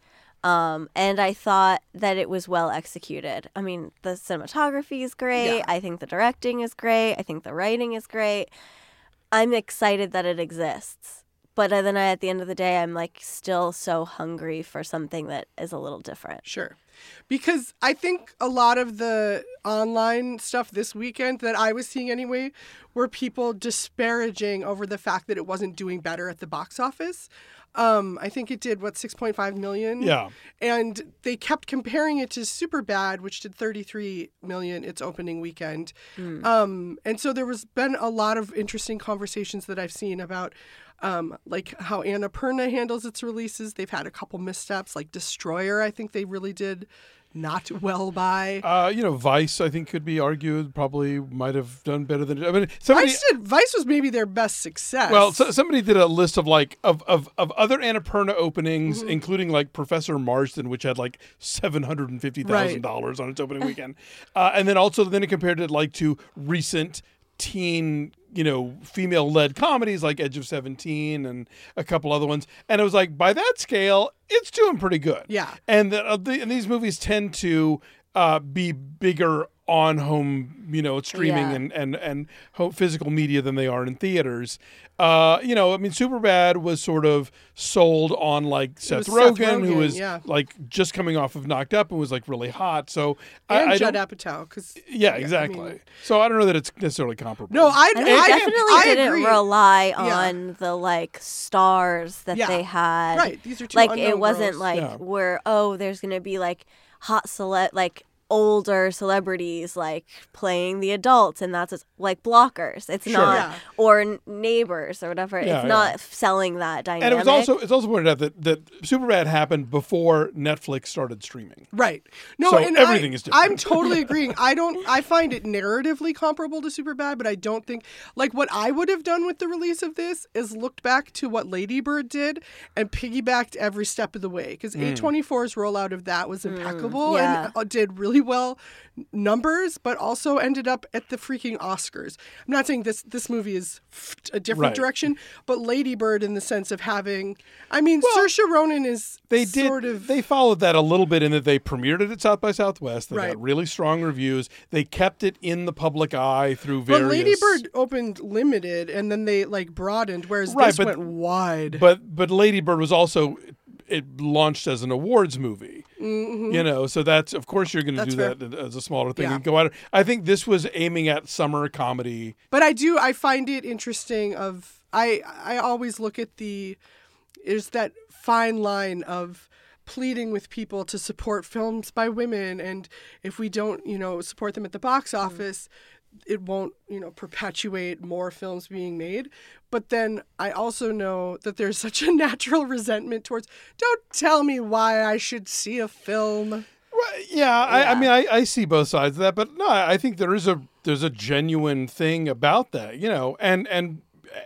And I thought that it was well executed. I mean, the cinematography is great. Yeah. I think the directing is great. I think the writing is great. I'm excited that it exists. But then at the end of the day, I'm like still so hungry for something that is a little different. Sure. Because I think a lot of the online stuff this weekend that I was seeing anyway were people disparaging over the fact that it wasn't doing better at the box office. I think it did, 6.5 million? Yeah. And they kept comparing it to Superbad, which did 33 million its opening weekend. And so there was been a lot of interesting conversations that I've seen about like how Annapurna handles its releases. They've had a couple missteps, like Destroyer, I think they really did not well by. Vice, I think, could be argued probably might have done better than. I mean, Vice was maybe their best success. Well, somebody did a list of other Annapurna openings, including like Professor Marsden, which had like $750,000 on its opening weekend, and then it compared it like to recent teen, female-led comedies like Edge of 17 and a couple other ones. And it was like, by that scale, it's doing pretty good. Yeah. And and these movies tend to be bigger on home, streaming and home physical media than they are in theaters. Superbad was sort of sold on like Seth Rogen, who was like just coming off of Knocked Up and was like really hot. So and Judd Apatow, exactly. So I don't know that it's necessarily comparable. No, I definitely didn't agree. rely on the like stars that they had. Right, these are two like unknown it wasn't girls. like there's gonna be like hot older celebrities like playing the adults, and that's like Blockers. It's not or Neighbors or whatever. It's not selling that dynamic. And it's also pointed out that Superbad happened before Netflix started streaming. Right. No, so and everything is different. I'm totally agreeing. I find it narratively comparable to Superbad, but I don't think like what I would have done with the release of this is looked back to what Lady Bird did and piggybacked every step of the way, because A24's rollout of that was impeccable and did really well numbers, but also ended up at the freaking Oscars. I'm not saying this movie is a different direction, but Lady Bird in the sense of having, Saoirse Ronan is they followed that a little bit in that they premiered it at South by Southwest. They got really strong reviews. They kept it in the public eye through various. But Lady Bird opened limited, and then they like broadened, whereas this went wide. But Lady Bird was also. It launched as an awards movie, so that's, of course, you're going to do that as a smaller thing and go out. I think this was aiming at summer comedy. But I find it interesting I always look at there's that fine line of pleading with people to support films by women, and if we don't, support them at the box office, it won't, perpetuate more films being made. But then I also know that there's such a natural resentment towards, don't tell me why I should see a film. Right, yeah. I mean, I see both sides of that, but no, I think there's a genuine thing about that, and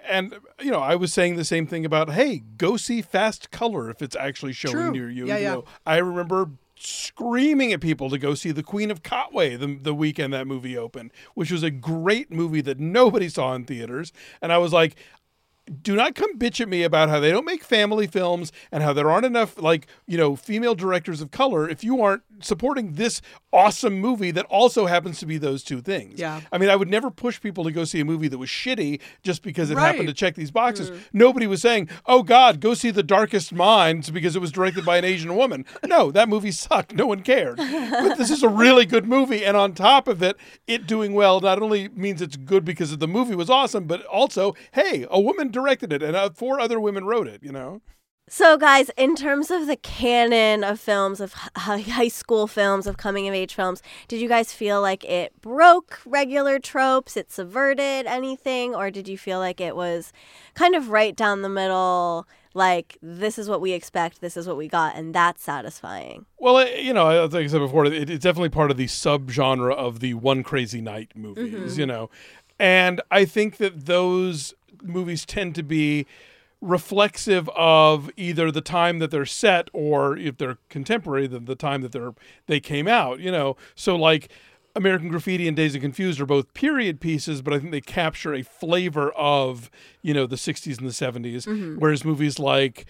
I was saying the same thing about, hey, go see Fast Color if it's actually showing near you. Yeah. I remember screaming at people to go see The Queen of Katwe the weekend that movie opened, which was a great movie that nobody saw in theaters. And I was like, do not come bitch at me about how they don't make family films and how there aren't enough, female directors of color if you aren't supporting this awesome movie that also happens to be those two things. Yeah. I mean, I would never push people to go see a movie that was shitty just because it Right. happened to check these boxes. Nobody was saying, oh God, go see The Darkest Minds because it was directed by an Asian woman. No, that movie sucked. No one cared. But this is a really good movie. And on top of it, it doing well not only means it's good because the movie was awesome, but also, hey, a woman directed it and 4 other women wrote it, So, guys, in terms of the canon of films, of high school films, of coming-of-age films, did you guys feel like it broke regular tropes, it subverted anything, or did you feel like it was kind of right down the middle, like, this is what we expect, this is what we got, and that's satisfying? Well, like I said before, it's definitely part of the subgenre of the One Crazy Night movies, And I think that those movies tend to be reflexive of either the time that they're set, or if they're contemporary, the time that they came out, So like American Graffiti and Dazed and Confused are both period pieces, but I think they capture a flavor of, the 60s and the 70s, whereas movies like,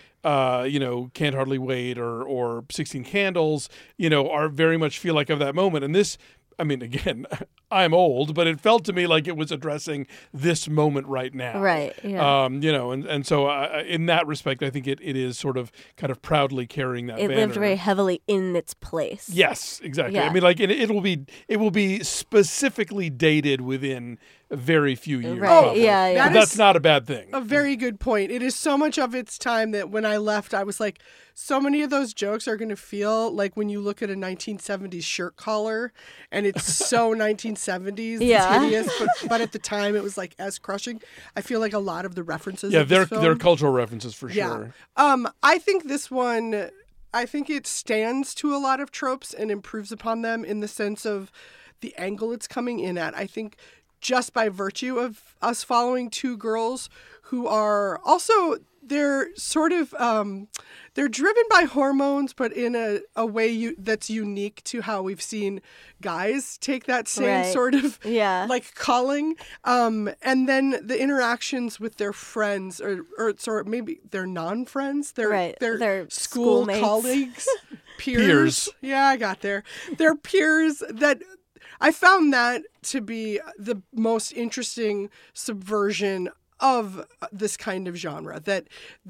Can't Hardly Wait or 16 Candles, are very much feel like of that moment. And this, I mean, again, I'm old, but it felt to me like it was addressing this moment right now. Right, yeah. And so in that respect, I think it is sort of kind of proudly carrying that banner. It lived very heavily in its place. Yes, exactly. Yeah. I mean, like it will be specifically dated within very few years. Right, probably. yeah. But that's not a bad thing. A very good point. It is so much of its time that when I left, I was like, so many of those jokes are going to feel like when you look at a 1970s shirt collar, and it's so 1970s. Yeah. It's hideous, but at the time it was like as crushing. I feel like a lot of the references. Yeah, of this they're film, cultural references for sure. I think this one, it stands to a lot of tropes and improves upon them in the sense of the angle it's coming in at. I think just by virtue of us following 2 girls who are also, they're sort of, they're driven by hormones, but in a way that's unique to how we've seen guys take that same sort of like calling. And then the interactions with their friends or maybe they're non-friends, they're school colleagues, peers. Yeah, I got there. They're peers that I found that to be the most interesting subversion of this kind of genre, that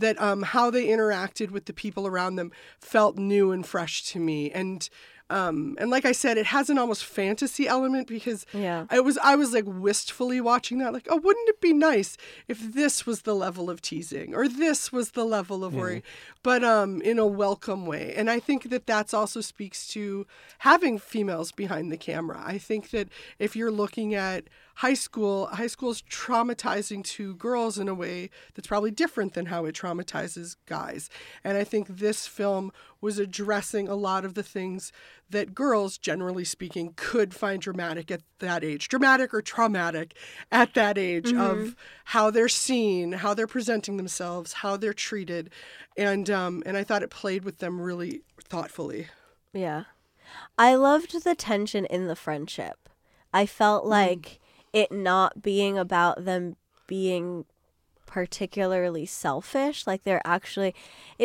how they interacted with the people around them felt new and fresh to me. And like I said, it has an almost fantasy element because I was like wistfully watching that, like, oh, wouldn't it be nice if this was the level of teasing or this was the level of worry, but in a welcome way. And I think that that's also speaks to having females behind the camera. I think that if you're looking at high school is traumatizing to girls in a way that's probably different than how it traumatizes guys. And I think this film was addressing a lot of the things that girls, generally speaking, could find dramatic at that age. Dramatic or traumatic at that age of how they're seen, how they're presenting themselves, how they're treated. And I thought it played with them really thoughtfully. Yeah. I loved the tension in the friendship. I felt like it not being about them being particularly selfish, like they're actually,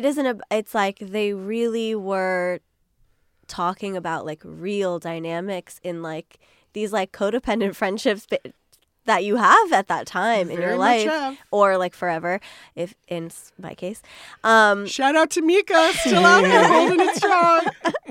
it's like they really were talking about like real dynamics in like these like codependent friendships that you have at that time in your life, or like forever, if in my case. Shout out to Mika, still out there holding it strong.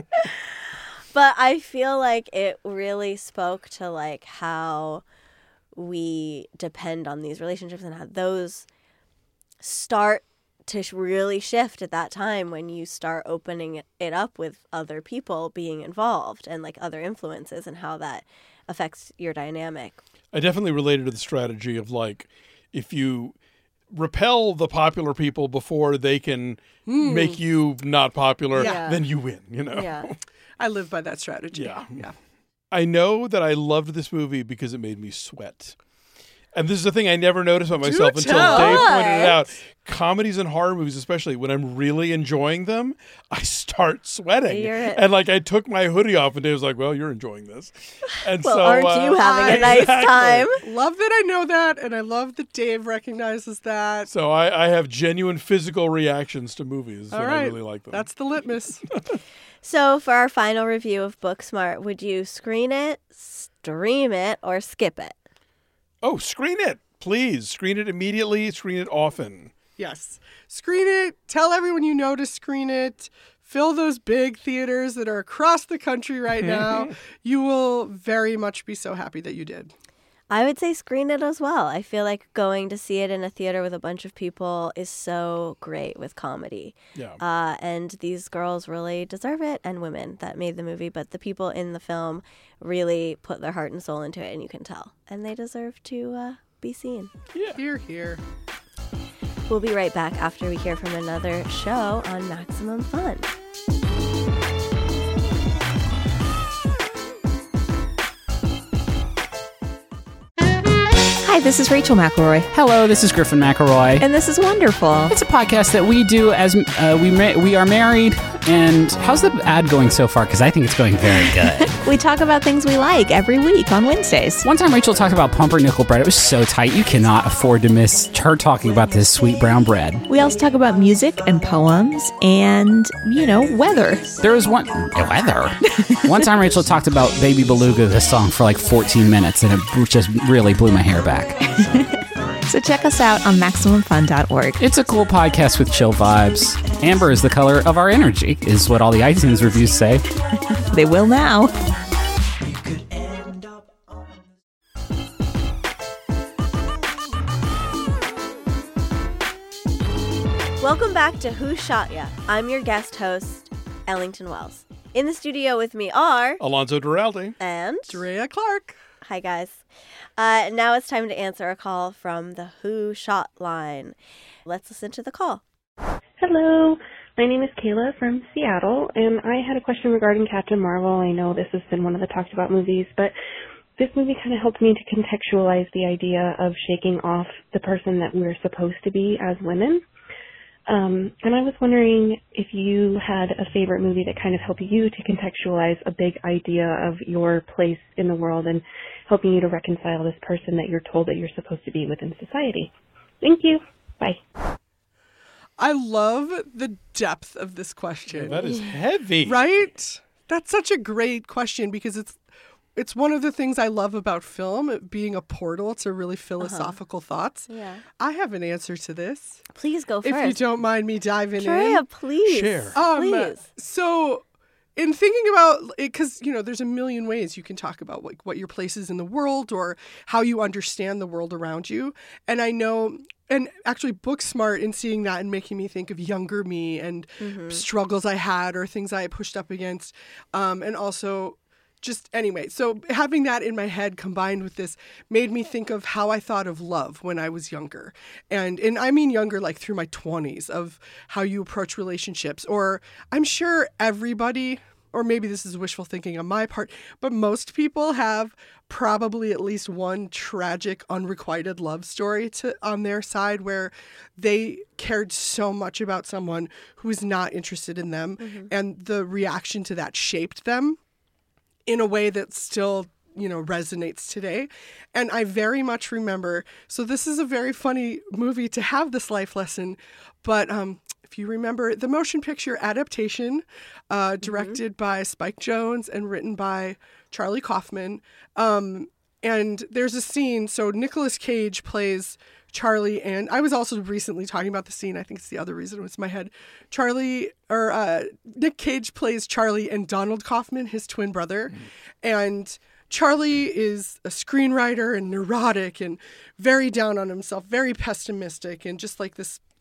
But I feel like it really spoke to like how we depend on these relationships and how those start to really shift at that time when you start opening it up with other people being involved and like other influences and how that affects your dynamic. I definitely related to the strategy of like, if you repel the popular people before they can make you not popular, then you win, you know? Yeah. I live by that strategy. Yeah. Yeah. I know that I loved this movie because it made me sweat. And this is the thing I never noticed about myself until Dave pointed it out. Comedies and horror movies, especially when I'm really enjoying them, I start sweating. And like I took my hoodie off and Dave was like, well, you're enjoying this. And well, so, aren't you having a nice time? Love that I know that, and I love that Dave recognizes that. So I have genuine physical reactions to movies when I really like them. That's the litmus. So for our final review of Booksmart, would you screen it, stream it, or skip it? Oh, screen it, please. Screen it immediately. Screen it often. Yes. Screen it. Tell everyone you know to screen it. Fill those big theaters that are across the country right now. You will very much be so happy that you did. I would say screen it as well. I feel like going to see it in a theater with a bunch of people is so great with comedy. Yeah. And these girls really deserve it, and women that made the movie, but the people in the film really put their heart and soul into it, and you can tell. And they deserve to be seen. Yeah. Hear, hear. We'll be right back after we hear from another show on Maximum Fun. Hi, this is Rachel McElroy. Hello, this is Griffin McElroy. And this is Wonderful. It's a podcast that we do as we are married. And how's the ad going so far? Because I think it's going very good. We talk about things we like every week on Wednesdays. One time Rachel talked about pumpernickel bread. It was so tight. You cannot afford to miss her talking about this sweet brown bread. We also talk about music and poems and, weather. There was one time Rachel talked about Baby Beluga, the song, for like 14 minutes, and it just really blew my hair back. So check us out on MaximumFun.org. It's a cool podcast with chill vibes. Amber is the color of our energy, is what all the iTunes reviews say. They will now. Welcome back to Who Shot Ya? I'm your guest host, Ellington Wells. In the studio with me are... Alonzo Duralde. And... Drea Clark. Hi, guys. Now it's time to answer a call from the Who Shot line. Let's listen to the call. Hello. My name is Kayla from Seattle, and I had a question regarding Captain Marvel. I know this has been one of the talked about movies, but this movie kind of helped me to contextualize the idea of shaking off the person that we're supposed to be as women. And I was wondering if you had a favorite movie that kind of helped you to contextualize a big idea of your place in the world and helping you to reconcile this person that you're told that you're supposed to be within society. Thank you. Bye. I love the depth of this question. Yeah, that is heavy. Right? That's such a great question because it's one of the things I love about film, it being a portal to really philosophical thoughts. Yeah. I have an answer to this. Please go first. If you don't mind me diving Drea, in. please. Share. Please. So in thinking about it, because, there's a million ways you can talk about what your place is in the world or how you understand the world around you. And I know... And actually, Booksmart, in seeing that and making me think of younger me and struggles I had or things I pushed up against. And also, just anyway, so having that in my head combined with this made me think of how I thought of love when I was younger. And I mean younger, like through my 20s, of how you approach relationships. Or I'm sure everybody... Or maybe this is wishful thinking on my part, but most people have probably at least one tragic, unrequited love story on their side where they cared so much about someone who was not interested in them, and the reaction to that shaped them in a way that still, resonates today. And I very much remember, so this is a very funny movie to have this life lesson, but if you remember the motion picture adaptation, directed by Spike Jonze and written by Charlie Kaufman. And there's a scene, so Nicolas Cage plays Charlie, and I was also recently talking about the scene. I think it's the other reason it was in my head. Nick Cage plays Charlie and Donald Kaufman, his twin brother. And Charlie is a screenwriter and neurotic and very down on himself, very pessimistic, and just like this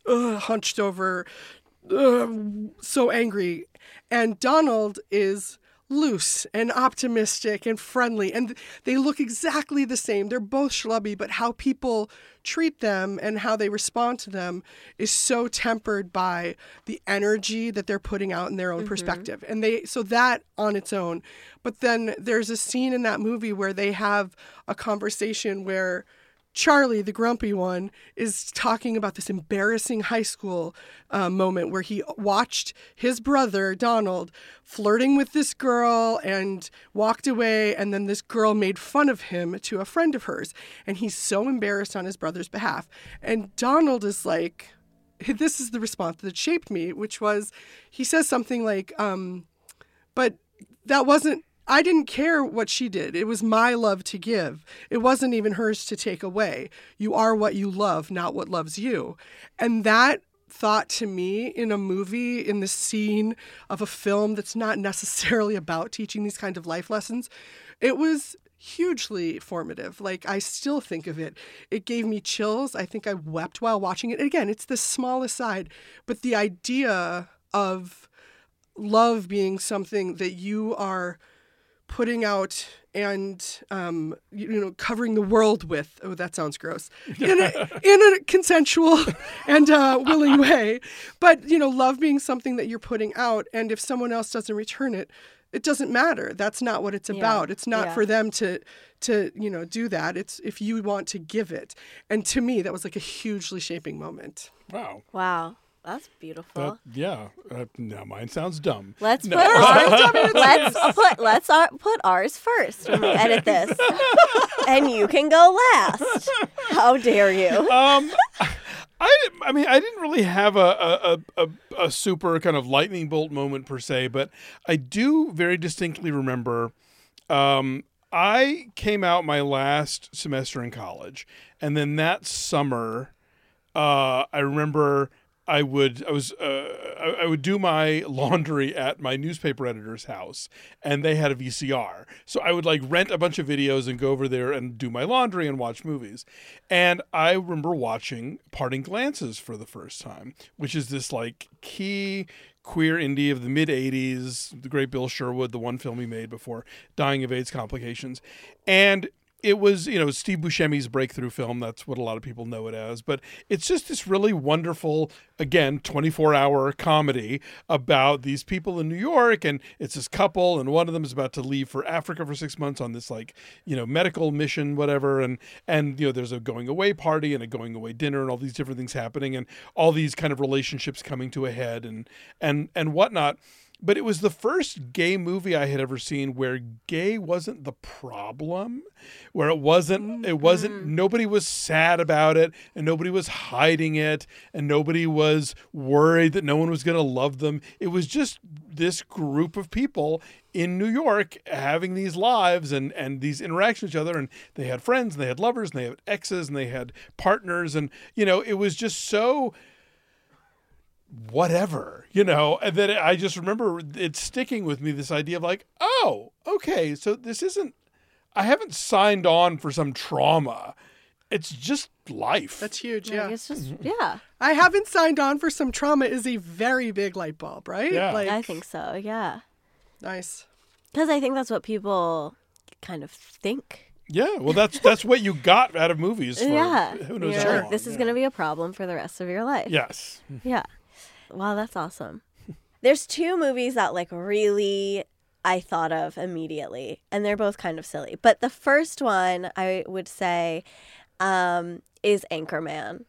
hunched over, so angry. And Donald is loose and optimistic and friendly, and they look exactly the same. They're both schlubby, but how people treat them and how they respond to them is so tempered by the energy that they're putting out in their own perspective. And so that on its own. But then there's a scene in that movie where they have a conversation where Charlie, the grumpy one, is talking about this embarrassing high school moment where he watched his brother, Donald, flirting with this girl and walked away. And then this girl made fun of him to a friend of hers. And he's so embarrassed on his brother's behalf. And Donald is like, this is the response that shaped me, which was, he says something like, but that wasn't, I didn't care what she did. It was my love to give. It wasn't even hers to take away. You are what you love, not what loves you. And that thought to me in a movie, in the scene of a film that's not necessarily about teaching these kind of life lessons, it was hugely formative. Like, I still think of it. It gave me chills. I think I wept while watching it. Again, it's the smallest side, but the idea of love being something that you are putting out and, covering the world with, oh, that sounds gross, in a consensual and willing way. But, love being something that you're putting out. And if someone else doesn't return it, it doesn't matter. That's not what it's about. It's not for them to do that. It's if you want to give it. And to me, that was like a hugely shaping moment. Wow. That's beautiful. Now mine sounds dumb. Let's put ours first when we edit this, and you can go last. How dare you? I didn't really have a super kind of lightning bolt moment per se, but I do very distinctly remember. I came out my last semester in college, and then that summer, I remember. I would do my laundry at my newspaper editor's house, and they had a VCR. So I would rent a bunch of videos and go over there and do my laundry and watch movies. And I remember watching Parting Glances for the first time, which is this key queer indie of the mid 80s, the great Bill Sherwood, the one film he made before dying of AIDS complications. And it was, Steve Buscemi's breakthrough film. That's what a lot of people know it as. But it's just this really wonderful, again, 24-hour comedy about these people in New York. And it's this couple, and one of them is about to leave for Africa for 6 months on this, medical mission, whatever. And there's a going away party and a going away dinner and all these different things happening and all these kind of relationships coming to a head and whatnot. But it was the first gay movie I had ever seen where gay wasn't the problem, where it wasn't, nobody was sad about it and nobody was hiding it and nobody was worried that no one was going to love them. It was just this group of people in New York having these lives and these interactions with each other. And they had friends and they had lovers and they had exes and they had partners. And, it was just so whatever, and then I just remember it sticking with me, this idea of oh, okay, so this isn't, I haven't signed on for some trauma. It's just life. That's huge. Yeah. It's just, I haven't signed on for some trauma is a very big light bulb, right? Yeah. I think so. Yeah. Nice. Because I think that's what people kind of think. Yeah, well, that's what you got out of movies. For who knows how long. This is going to be a problem for the rest of your life. Yes. Yeah. Wow, that's awesome. There's two movies that really I thought of immediately, and they're both kind of silly. But the first one I would say is Anchorman.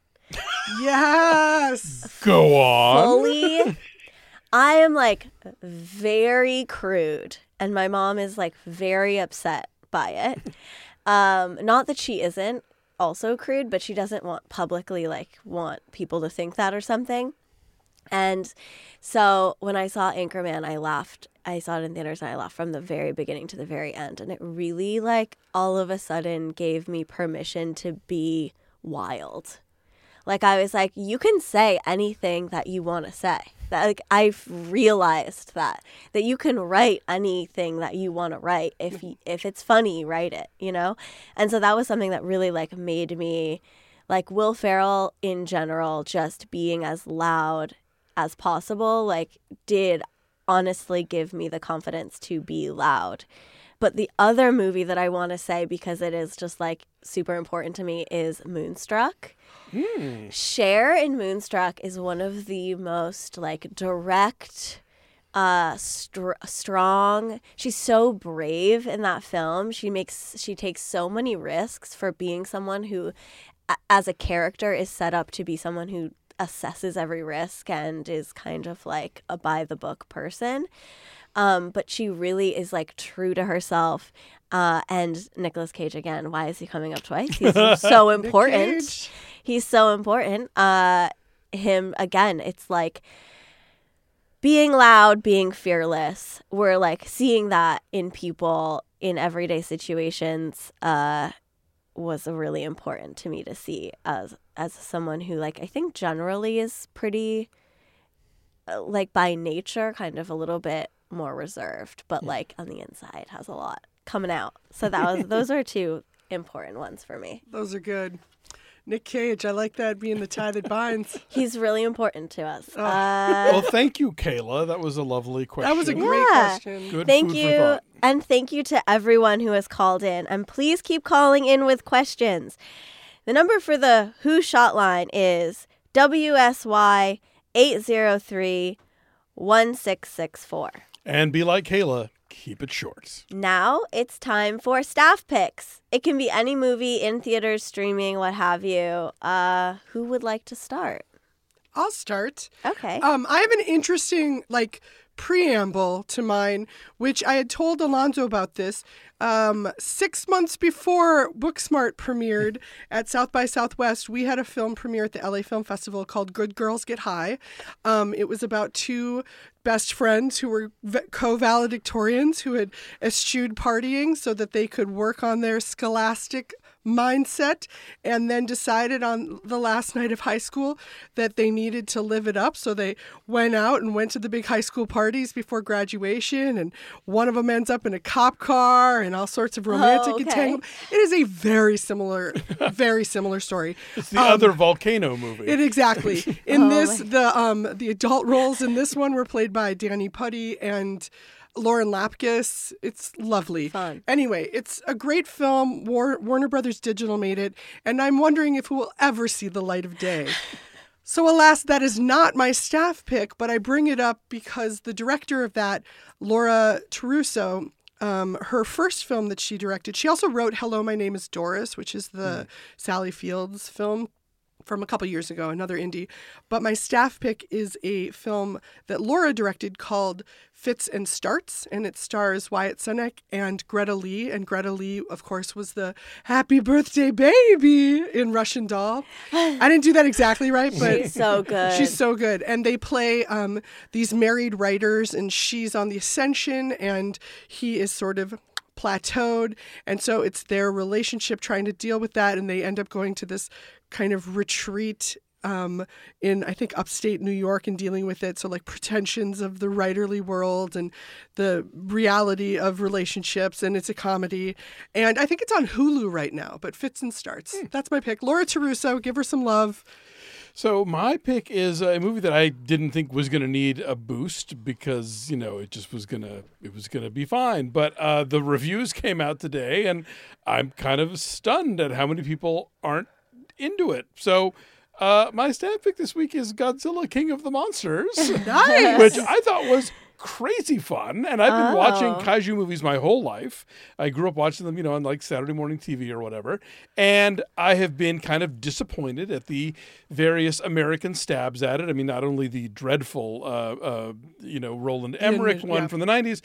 Yes. Go on. Fully. I am very crude, and my mom is very upset by it. Not that she isn't also crude, but she doesn't want publicly want people to think that or something. And so when I saw Anchorman, I laughed. I saw it in theaters and I laughed from the very beginning to the very end. And it really all of a sudden gave me permission to be wild. I was you can say anything that you want to say. That I've realized that you can write anything that you want to write. If it's funny, write it, And so that was something that really made me like Will Ferrell in general just being as loud as possible, like did honestly give me the confidence to be loud. But the other movie that I want to say, because it is just like super important to me, is Moonstruck. Cher in Moonstruck is one of the most like direct, strong. She's so brave in that film. She takes so many risks for being someone who, as a character, is set up to be someone who assesses every risk and is kind of like a by the book person. But she really is like true to herself. And Nicolas Cage again. Why is he coming up twice? He's so important. He's so important. Him again. It's like being loud, being fearless. We're like seeing that in people in everyday situations. Was really important to me to see as someone who like I think generally is pretty like by nature kind of a little bit more reserved, but like on the inside has a lot coming out. So those are two important ones for me. Those are good. Nick Cage, I like that being the tie that binds. He's really important to us. Well, thank you, Kayla. That was a lovely question. That was a great question. Good thank food you. for thought. And thank you to everyone who has called in. And please keep calling in with questions. The number for the Who Shot line is WSY 803-1664. And be like Kayla, keep it short. Now it's time for staff picks. It can be any movie in theaters, streaming, what have you. Who would like to start? I'll start. Okay. I have an interesting preamble to mine, which I had told Alonzo about this 6 months before Booksmart premiered at South by Southwest. We had a film premiere at the LA Film Festival called Good Girls Get High. It was about two best friends who were co-valedictorians who had eschewed partying so that they could work on their scholastic mindset, and then decided on the last night of high school that they needed to live it up. So they went out and went to the big high school parties before graduation, and one of them ends up in a cop car and all sorts of romantic entanglement. It is a very similar story. It's the other volcano movie. Exactly. In the adult roles in this one were played by Danny Putty and Lauren Lapkus. It's lovely. Fun. Anyway, it's a great film. Warner Brothers Digital made it, and I'm wondering if it will ever see the light of day. So alas, that is not my staff pick, but I bring it up because the director of that, Laura Taruso, her first film that she directed, she also wrote Hello, My Name is Doris, which is the Sally Fields film from a couple years ago, another indie. But my staff pick is a film that Laura directed called Fits and Starts, and it stars Wyatt Cenac and Greta Lee. And Greta Lee, of course, was the happy birthday baby in Russian Doll. I didn't do that exactly right, but she's so good. She's so good. And they play these married writers, and she's on the ascension, and he is sort of plateaued. And so it's their relationship trying to deal with that, and they end up going to this kind of retreat in, I think, upstate New York and dealing with it. So like pretensions of the writerly world and the reality of relationships, and it's a comedy. And I think it's on Hulu right now, but Fits and Starts. That's my pick. Laura Taruso, give her some love. So my pick is a movie that I didn't think was going to need a boost because, it just was going to be fine. But the reviews came out today, and I'm kind of stunned at how many people aren't into it. So my staff pick this week is Godzilla King of the Monsters. Nice! Which I thought was crazy fun. And I've been watching kaiju movies my whole life. I grew up watching them, on like Saturday morning TV or whatever. And I have been kind of disappointed at the various American stabs at it. I mean, not only the dreadful, Roland Emmerich one from the 90s.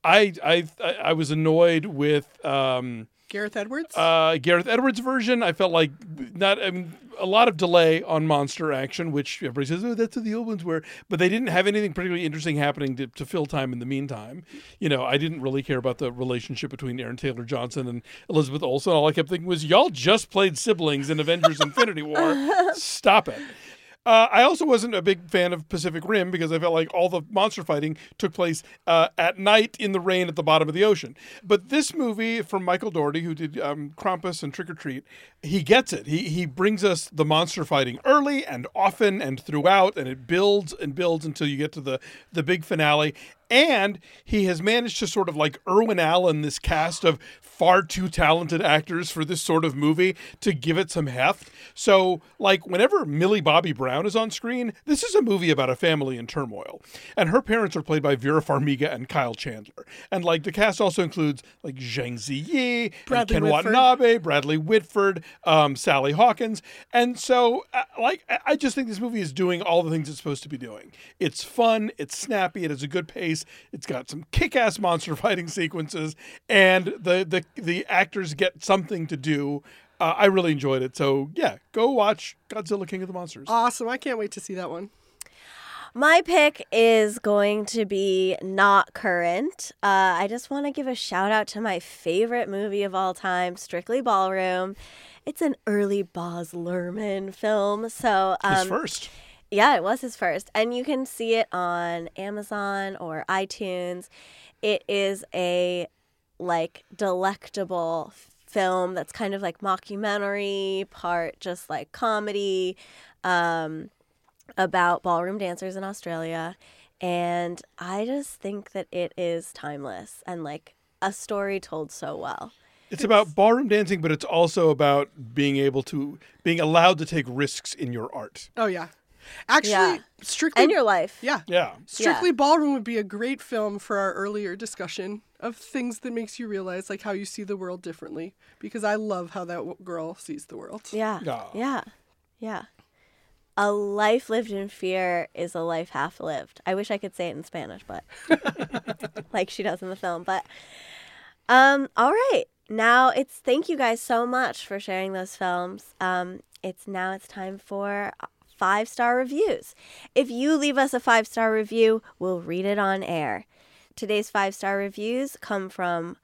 I was annoyed with Gareth Edwards? Gareth Edwards' version. I felt like a lot of delay on monster action, which everybody says, that's what the old ones were. But they didn't have anything particularly interesting happening to fill time in the meantime. I didn't really care about the relationship between Aaron Taylor-Johnson and Elizabeth Olsen. All I kept thinking was, y'all just played siblings in Avengers Infinity War. Stop it. I also wasn't a big fan of Pacific Rim because I felt like all the monster fighting took place at night in the rain at the bottom of the ocean. But this movie from Michael Dougherty, who did Krampus and Trick or Treat, he gets it. He brings us the monster fighting early and often and throughout, and it builds and builds until you get to the big finale. And he has managed to sort of like Irwin Allen this cast of far too talented actors for this sort of movie to give it some heft. So, like, whenever Millie Bobby Brown is on screen, this is a movie about a family in turmoil. And her parents are played by Vera Farmiga and Kyle Chandler. And, like, the cast also includes, like, Zhang Ziyi, Ken Watanabe, Bradley Whitford, Sally Hawkins. And so, I just think this movie is doing all the things it's supposed to be doing. It's fun, it's snappy, it has a good pace, it's got some kick-ass monster fighting sequences, and the actors get something to do. I really enjoyed it. So, yeah, go watch Godzilla King of the Monsters. Awesome. I can't wait to see that one. My pick is going to be not current. I just want to give a shout out to my favorite movie of all time, Strictly Ballroom. It's an early Baz Luhrmann film. So his first. Yeah, it was his first. And you can see it on Amazon or iTunes. It is a, like, delectable film that's kind of like mockumentary, part just like comedy, about ballroom dancers in Australia. And I just think that it is timeless and like a story told so well. It's about ballroom dancing, but it's also about being allowed to take risks in your art. Oh, yeah. Actually, Strictly... And your life. Yeah. Strictly Ballroom would be a great film for our earlier discussion of things that makes you realize, like, how you see the world differently. Because I love how that girl sees the world. Yeah. A life lived in fear is a life half lived. I wish I could say it in Spanish, but like she does in the film. But all right. Now thank you guys so much for sharing those films. It's time for 5-star reviews. If you leave us a 5-star review, we'll read it on air. Today's 5-star reviews come from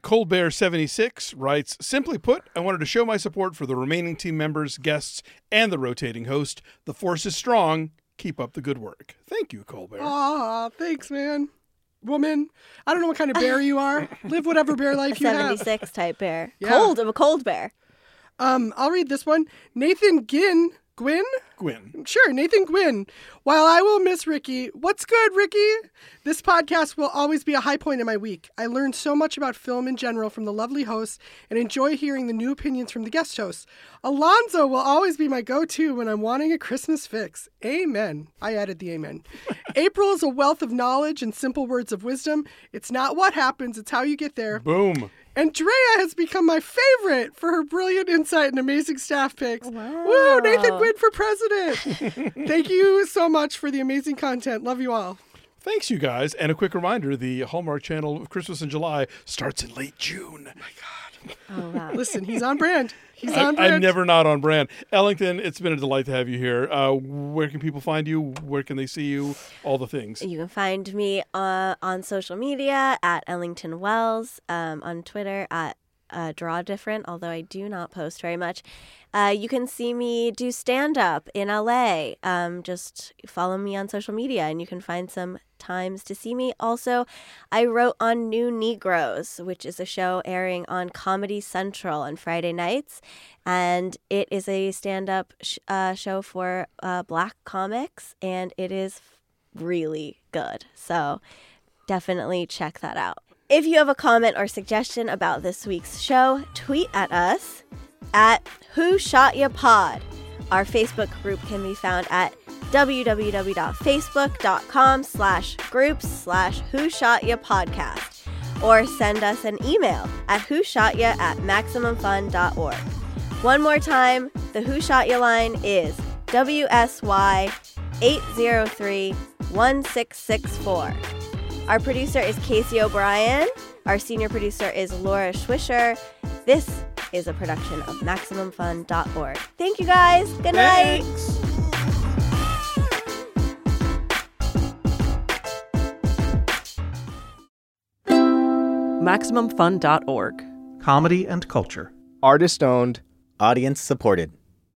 Colbert76 writes, simply put, I wanted to show my support for the remaining team members, guests, and the rotating host. The force is strong. Keep up the good work. Thank you, Colbert. Aw, thanks, man. Woman, I don't know what kind of bear you are. Live whatever bear life you have. 76 type bear. Yeah. A cold bear. I'll read this one. Nathan Gwynn. Sure, Nathan Gwynn. While I will miss Ricky, what's good, Ricky? This podcast will always be a high point in my week. I learned so much about film in general from the lovely hosts and enjoy hearing the new opinions from the guest hosts. Alonzo will always be my go-to when I'm wanting a Christmas fix. Amen. I added the amen. April is a wealth of knowledge and simple words of wisdom. It's not what happens, it's how you get there. Boom. Andrea has become my favorite for her brilliant insight and amazing staff picks. Wow. Woo, Nathan Gwynn for president. Thank you so much for the amazing content. Love you all. Thanks, you guys. And a quick reminder, the Hallmark Channel of Christmas in July starts in late June. Oh, my God. Oh, wow. Listen, he's on brand. I'm never not on brand. Ellington, it's been a delight to have you here. Where can people find you? Where can they see you? All the things. You can find me on social media at Ellington Wells, on Twitter at Draw Different, although I do not post very much. You can see me do stand-up in LA. Just follow me on social media and you can find some times to see me. Also, I wrote on New Negroes, which is a show airing on Comedy Central on Friday nights. And it is a stand-up show for Black comics, and it is really good. So definitely check that out. If you have a comment or suggestion about this week's show, tweet at us at Who Shot Ya Pod. Our Facebook group can be found at www.facebook.com/groups/Who Shot Ya Podcast, or send us an email at whoshotya@maximumfun.org. One more time, the Who Shot Ya line is WSY 803-1664. Our producer is Casey O'Brien. Our senior producer is Laura Schwisher. This is a production of MaximumFun.org. Thank you, guys. Good night. Thanks. MaximumFun.org. Comedy and culture. Artist owned. Audience supported.